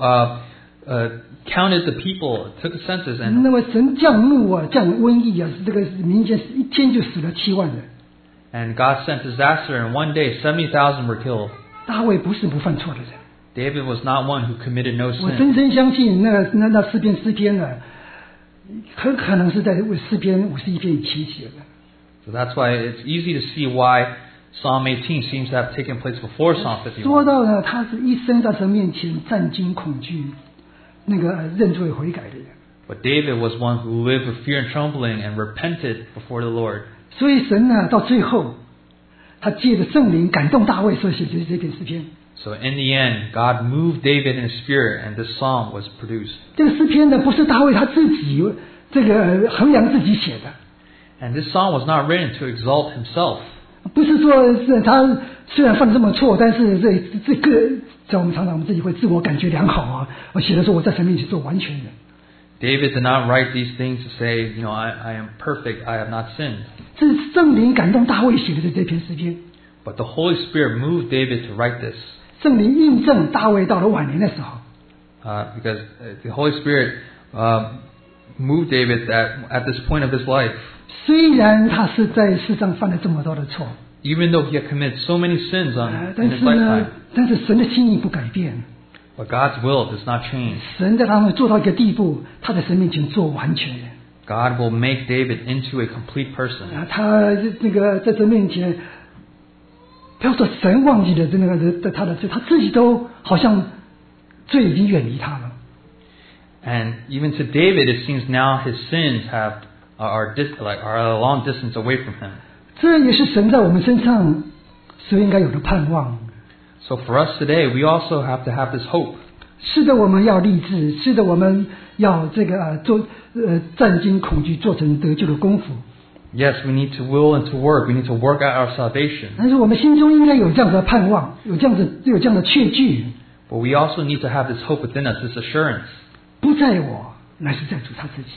Speaker 2: counted the people, took the census, and
Speaker 1: 那么神降怒啊，降瘟疫啊，这个民间一天就死了7万人。
Speaker 2: God sent disaster, and one day 70,000 were killed.
Speaker 1: 大卫不是不犯错的人，
Speaker 2: David was not one who committed no
Speaker 1: 我
Speaker 2: sin.
Speaker 1: 深深相信那诗篇呢，很可能是在诗篇51篇以前写的。
Speaker 2: So that's why it's easy to see why Psalm 18 seems to have taken place before Psalm
Speaker 1: 说
Speaker 2: 51.
Speaker 1: 到呢，他是一生在神面前战惊恐惧，那个认罪悔改的人。
Speaker 2: But David was one who lived with fear and trembling and repented before the Lord.
Speaker 1: 所以神呢，到最后，他借着圣灵感动大卫，所写的这篇诗篇。
Speaker 2: So in the end, God moved David in his spirit, and this psalm was produced.
Speaker 1: 这个诗篇呢，不是大卫他自己这个衡量自己写的，
Speaker 2: And this psalm was not written to exalt himself.
Speaker 1: 不是说是他虽然犯了这么错，但是这个在我们常常我们自己会自我感觉良好啊，我写的说我在神面前做完全人。
Speaker 2: David did not write these things to say, I am perfect, I have not sinned.
Speaker 1: 这是圣灵感动大卫写的这篇诗篇，
Speaker 2: But the Holy Spirit moved David to write this.
Speaker 1: 圣灵印证大卫到了晚年的时候，
Speaker 2: Because the Holy Spirit moved David at this point of his life.
Speaker 1: 虽然他是在世上犯了这么多的错，
Speaker 2: Even though he had committed so many sins
Speaker 1: 但
Speaker 2: in
Speaker 1: 是
Speaker 2: his
Speaker 1: 呢
Speaker 2: lifetime.
Speaker 1: 但是神的心意不改变，
Speaker 2: But God's will does not change.
Speaker 1: 神在他们做到一个地步，他在神面前做完全人。
Speaker 2: God will make David into a complete person.
Speaker 1: 他这个在神面前，不要说神忘记了他的罪，他自己都好像罪已经远离他了。
Speaker 2: And even to David, it seems now his sins are a long distance away from him.
Speaker 1: 这也是神在我们身上所应该有的盼望。
Speaker 2: So for us today, we also have to have this hope.
Speaker 1: 是的，我们要立志；是的，我们要战惊恐惧，做成得救的功夫。
Speaker 2: Yes, we need to will and to work. We need to work out our salvation.
Speaker 1: 但是我们心中应该有这样的盼望，有这样的确据，
Speaker 2: But we also need to have this hope within us, this assurance.
Speaker 1: 不在我，乃是在主他自己。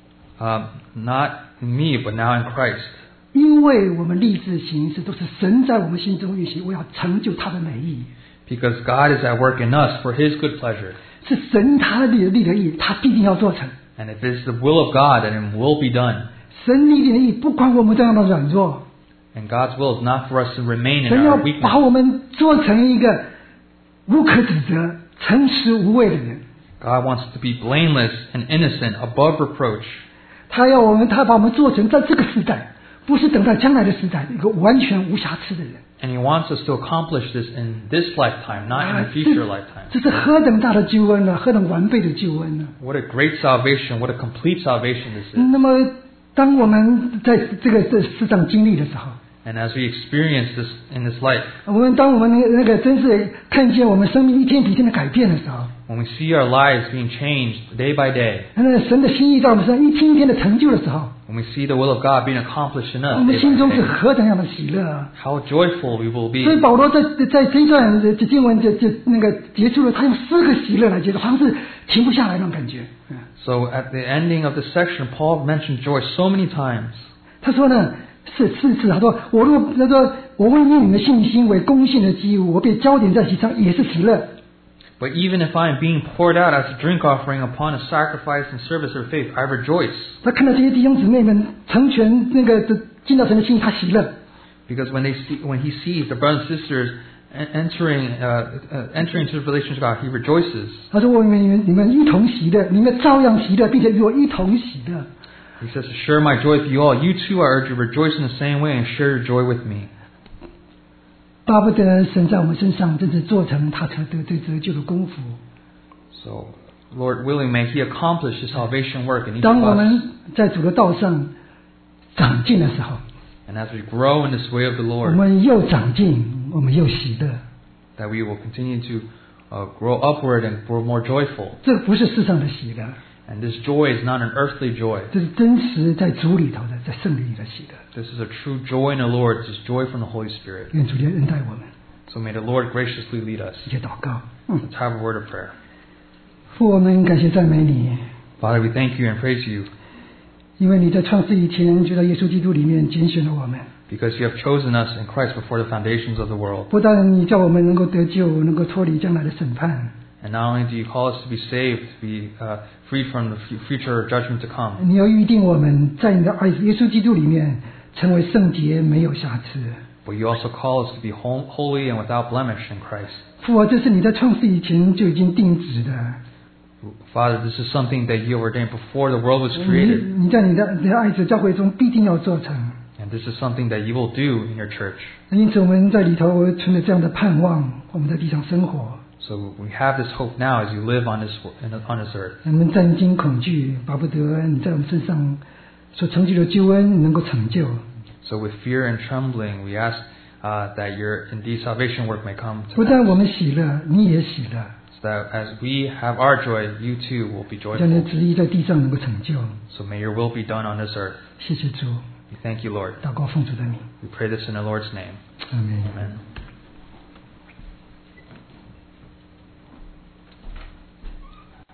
Speaker 2: Not in me, but now in Christ.
Speaker 1: 因为我们立志行事，都是神在我们心中运行，我要成就他的美意。
Speaker 2: Because God is at work in us for His good pleasure.
Speaker 1: 是神他立的意，他必定要做成。
Speaker 2: And if it's the will of God, then it will be done.
Speaker 1: 神立的意不管我们这样的软弱，
Speaker 2: And God's will is not for us to remain in
Speaker 1: 神要
Speaker 2: our weakness.
Speaker 1: 把我们做成一个无可指责、诚实无畏的人。
Speaker 2: God wants us to be blameless and innocent, above reproach.
Speaker 1: 他把我们做成在这个时代，不是等到将来的时代，一个完全无瑕疵的人。
Speaker 2: And He wants us to accomplish this in this lifetime, not in the future lifetime.
Speaker 1: 这是何等大的救恩呢？何等完备的救恩呢？
Speaker 2: What a great salvation, what a complete salvation this is.
Speaker 1: 那么，当我们在这世上经历的时候，
Speaker 2: And as we experience this in this life,
Speaker 1: 当我们那个真是看见我们生命一天比一天的改变的时候，
Speaker 2: when we see our lives being changed day by day,
Speaker 1: 那神的心意在我们身上一天一天的成就的时候，
Speaker 2: when we see the will of God being accomplished in
Speaker 1: 我
Speaker 2: us
Speaker 1: 们
Speaker 2: day
Speaker 1: 心中
Speaker 2: by
Speaker 1: 是
Speaker 2: day,
Speaker 1: 何等样的喜乐啊！
Speaker 2: how joyful we will
Speaker 1: 所以
Speaker 2: be.
Speaker 1: 保罗在这一段经文就那个结束了，他用4个喜乐来结束，好像是停不下来那种感觉。
Speaker 2: So at the ending of the section, Paul mentioned joy so many times.
Speaker 1: 他说呢，是他说我为你们的信心为公信的基物，我被焦点在其上也是喜乐。
Speaker 2: But even if I am being poured out as a drink offering upon a sacrifice and service of faith, I rejoice.
Speaker 1: 他看到这些弟兄姊妹们成全那个进到神的心，他喜乐。
Speaker 2: Because when he sees the brothers and sisters entering into the relationship with God, he rejoices.
Speaker 1: 他说：“你们一同喜乐，你们照样喜乐，并且与我一同喜乐。”
Speaker 2: He says, to share my joy with you all. You too, I urge you, rejoice in the same way and share your joy with me.
Speaker 1: 巴不得神在我们身上真正做成他得这救的功夫。
Speaker 2: So, Lord willing, may He accomplish His salvation work in each
Speaker 1: 当
Speaker 2: of
Speaker 1: 我
Speaker 2: us.
Speaker 1: 们在主的道上长进的时候，
Speaker 2: And as we grow in this way of the
Speaker 1: 我
Speaker 2: Lord,
Speaker 1: 们又长进，我们又喜乐。
Speaker 2: that we will continue to grow upward and grow more joyful.
Speaker 1: 这不是世上的喜乐，
Speaker 2: And this joy is not an earthly joy.
Speaker 1: 这是真实在主里头的，在圣灵里的喜乐。
Speaker 2: This is a true joy in the Lord. This is joy from the Holy Spirit.
Speaker 1: 愿主恩待我们，
Speaker 2: So may the Lord graciously lead us.
Speaker 1: 一起祷告。
Speaker 2: Let's have a word of prayer.
Speaker 1: 父，我们感谢赞美你，
Speaker 2: Father, we thank you and praise you
Speaker 1: 因为你在创世以前就在耶稣基督里面拣选了我们。
Speaker 2: because you have chosen us in Christ before the foundations of the world.
Speaker 1: 不但你叫我们能够得救，能够脱离将来的审判，
Speaker 2: And not only do you call us to be saved, to be freed from the future judgment to come,
Speaker 1: 你要预定我们在你的爱子耶稣基督里面成为圣洁，没有瑕疵。
Speaker 2: but you also call us to be holy and without blemish in Christ.
Speaker 1: 父啊，这是你在创世以前就已经定旨的。
Speaker 2: Father, this is something that you ordained before the world was created.
Speaker 1: 你在你的爱子教会中必定要做成。
Speaker 2: And this is something that you will do in your church.
Speaker 1: 因此，我们在里头存着这样的盼望，我们在地上生活，
Speaker 2: So we have this hope now as you live on this earth.
Speaker 1: 我们战惊恐惧，巴不得你在我们身上所成就的救恩能够成就。
Speaker 2: So with fear and trembling, we ask that your indeed salvation work may come
Speaker 1: 不
Speaker 2: to
Speaker 1: 但
Speaker 2: pass.
Speaker 1: 我们喜乐，你也喜乐，
Speaker 2: So that as we have our joy, you too will be
Speaker 1: 将你的
Speaker 2: joyful.
Speaker 1: 旨意在地上能够成就。
Speaker 2: So may your will be done on this earth.
Speaker 1: 谢谢主，
Speaker 2: We thank you, Lord.
Speaker 1: 祷告奉主的名，
Speaker 2: We pray this in the Lord's name.
Speaker 1: 阿门。
Speaker 2: Amen.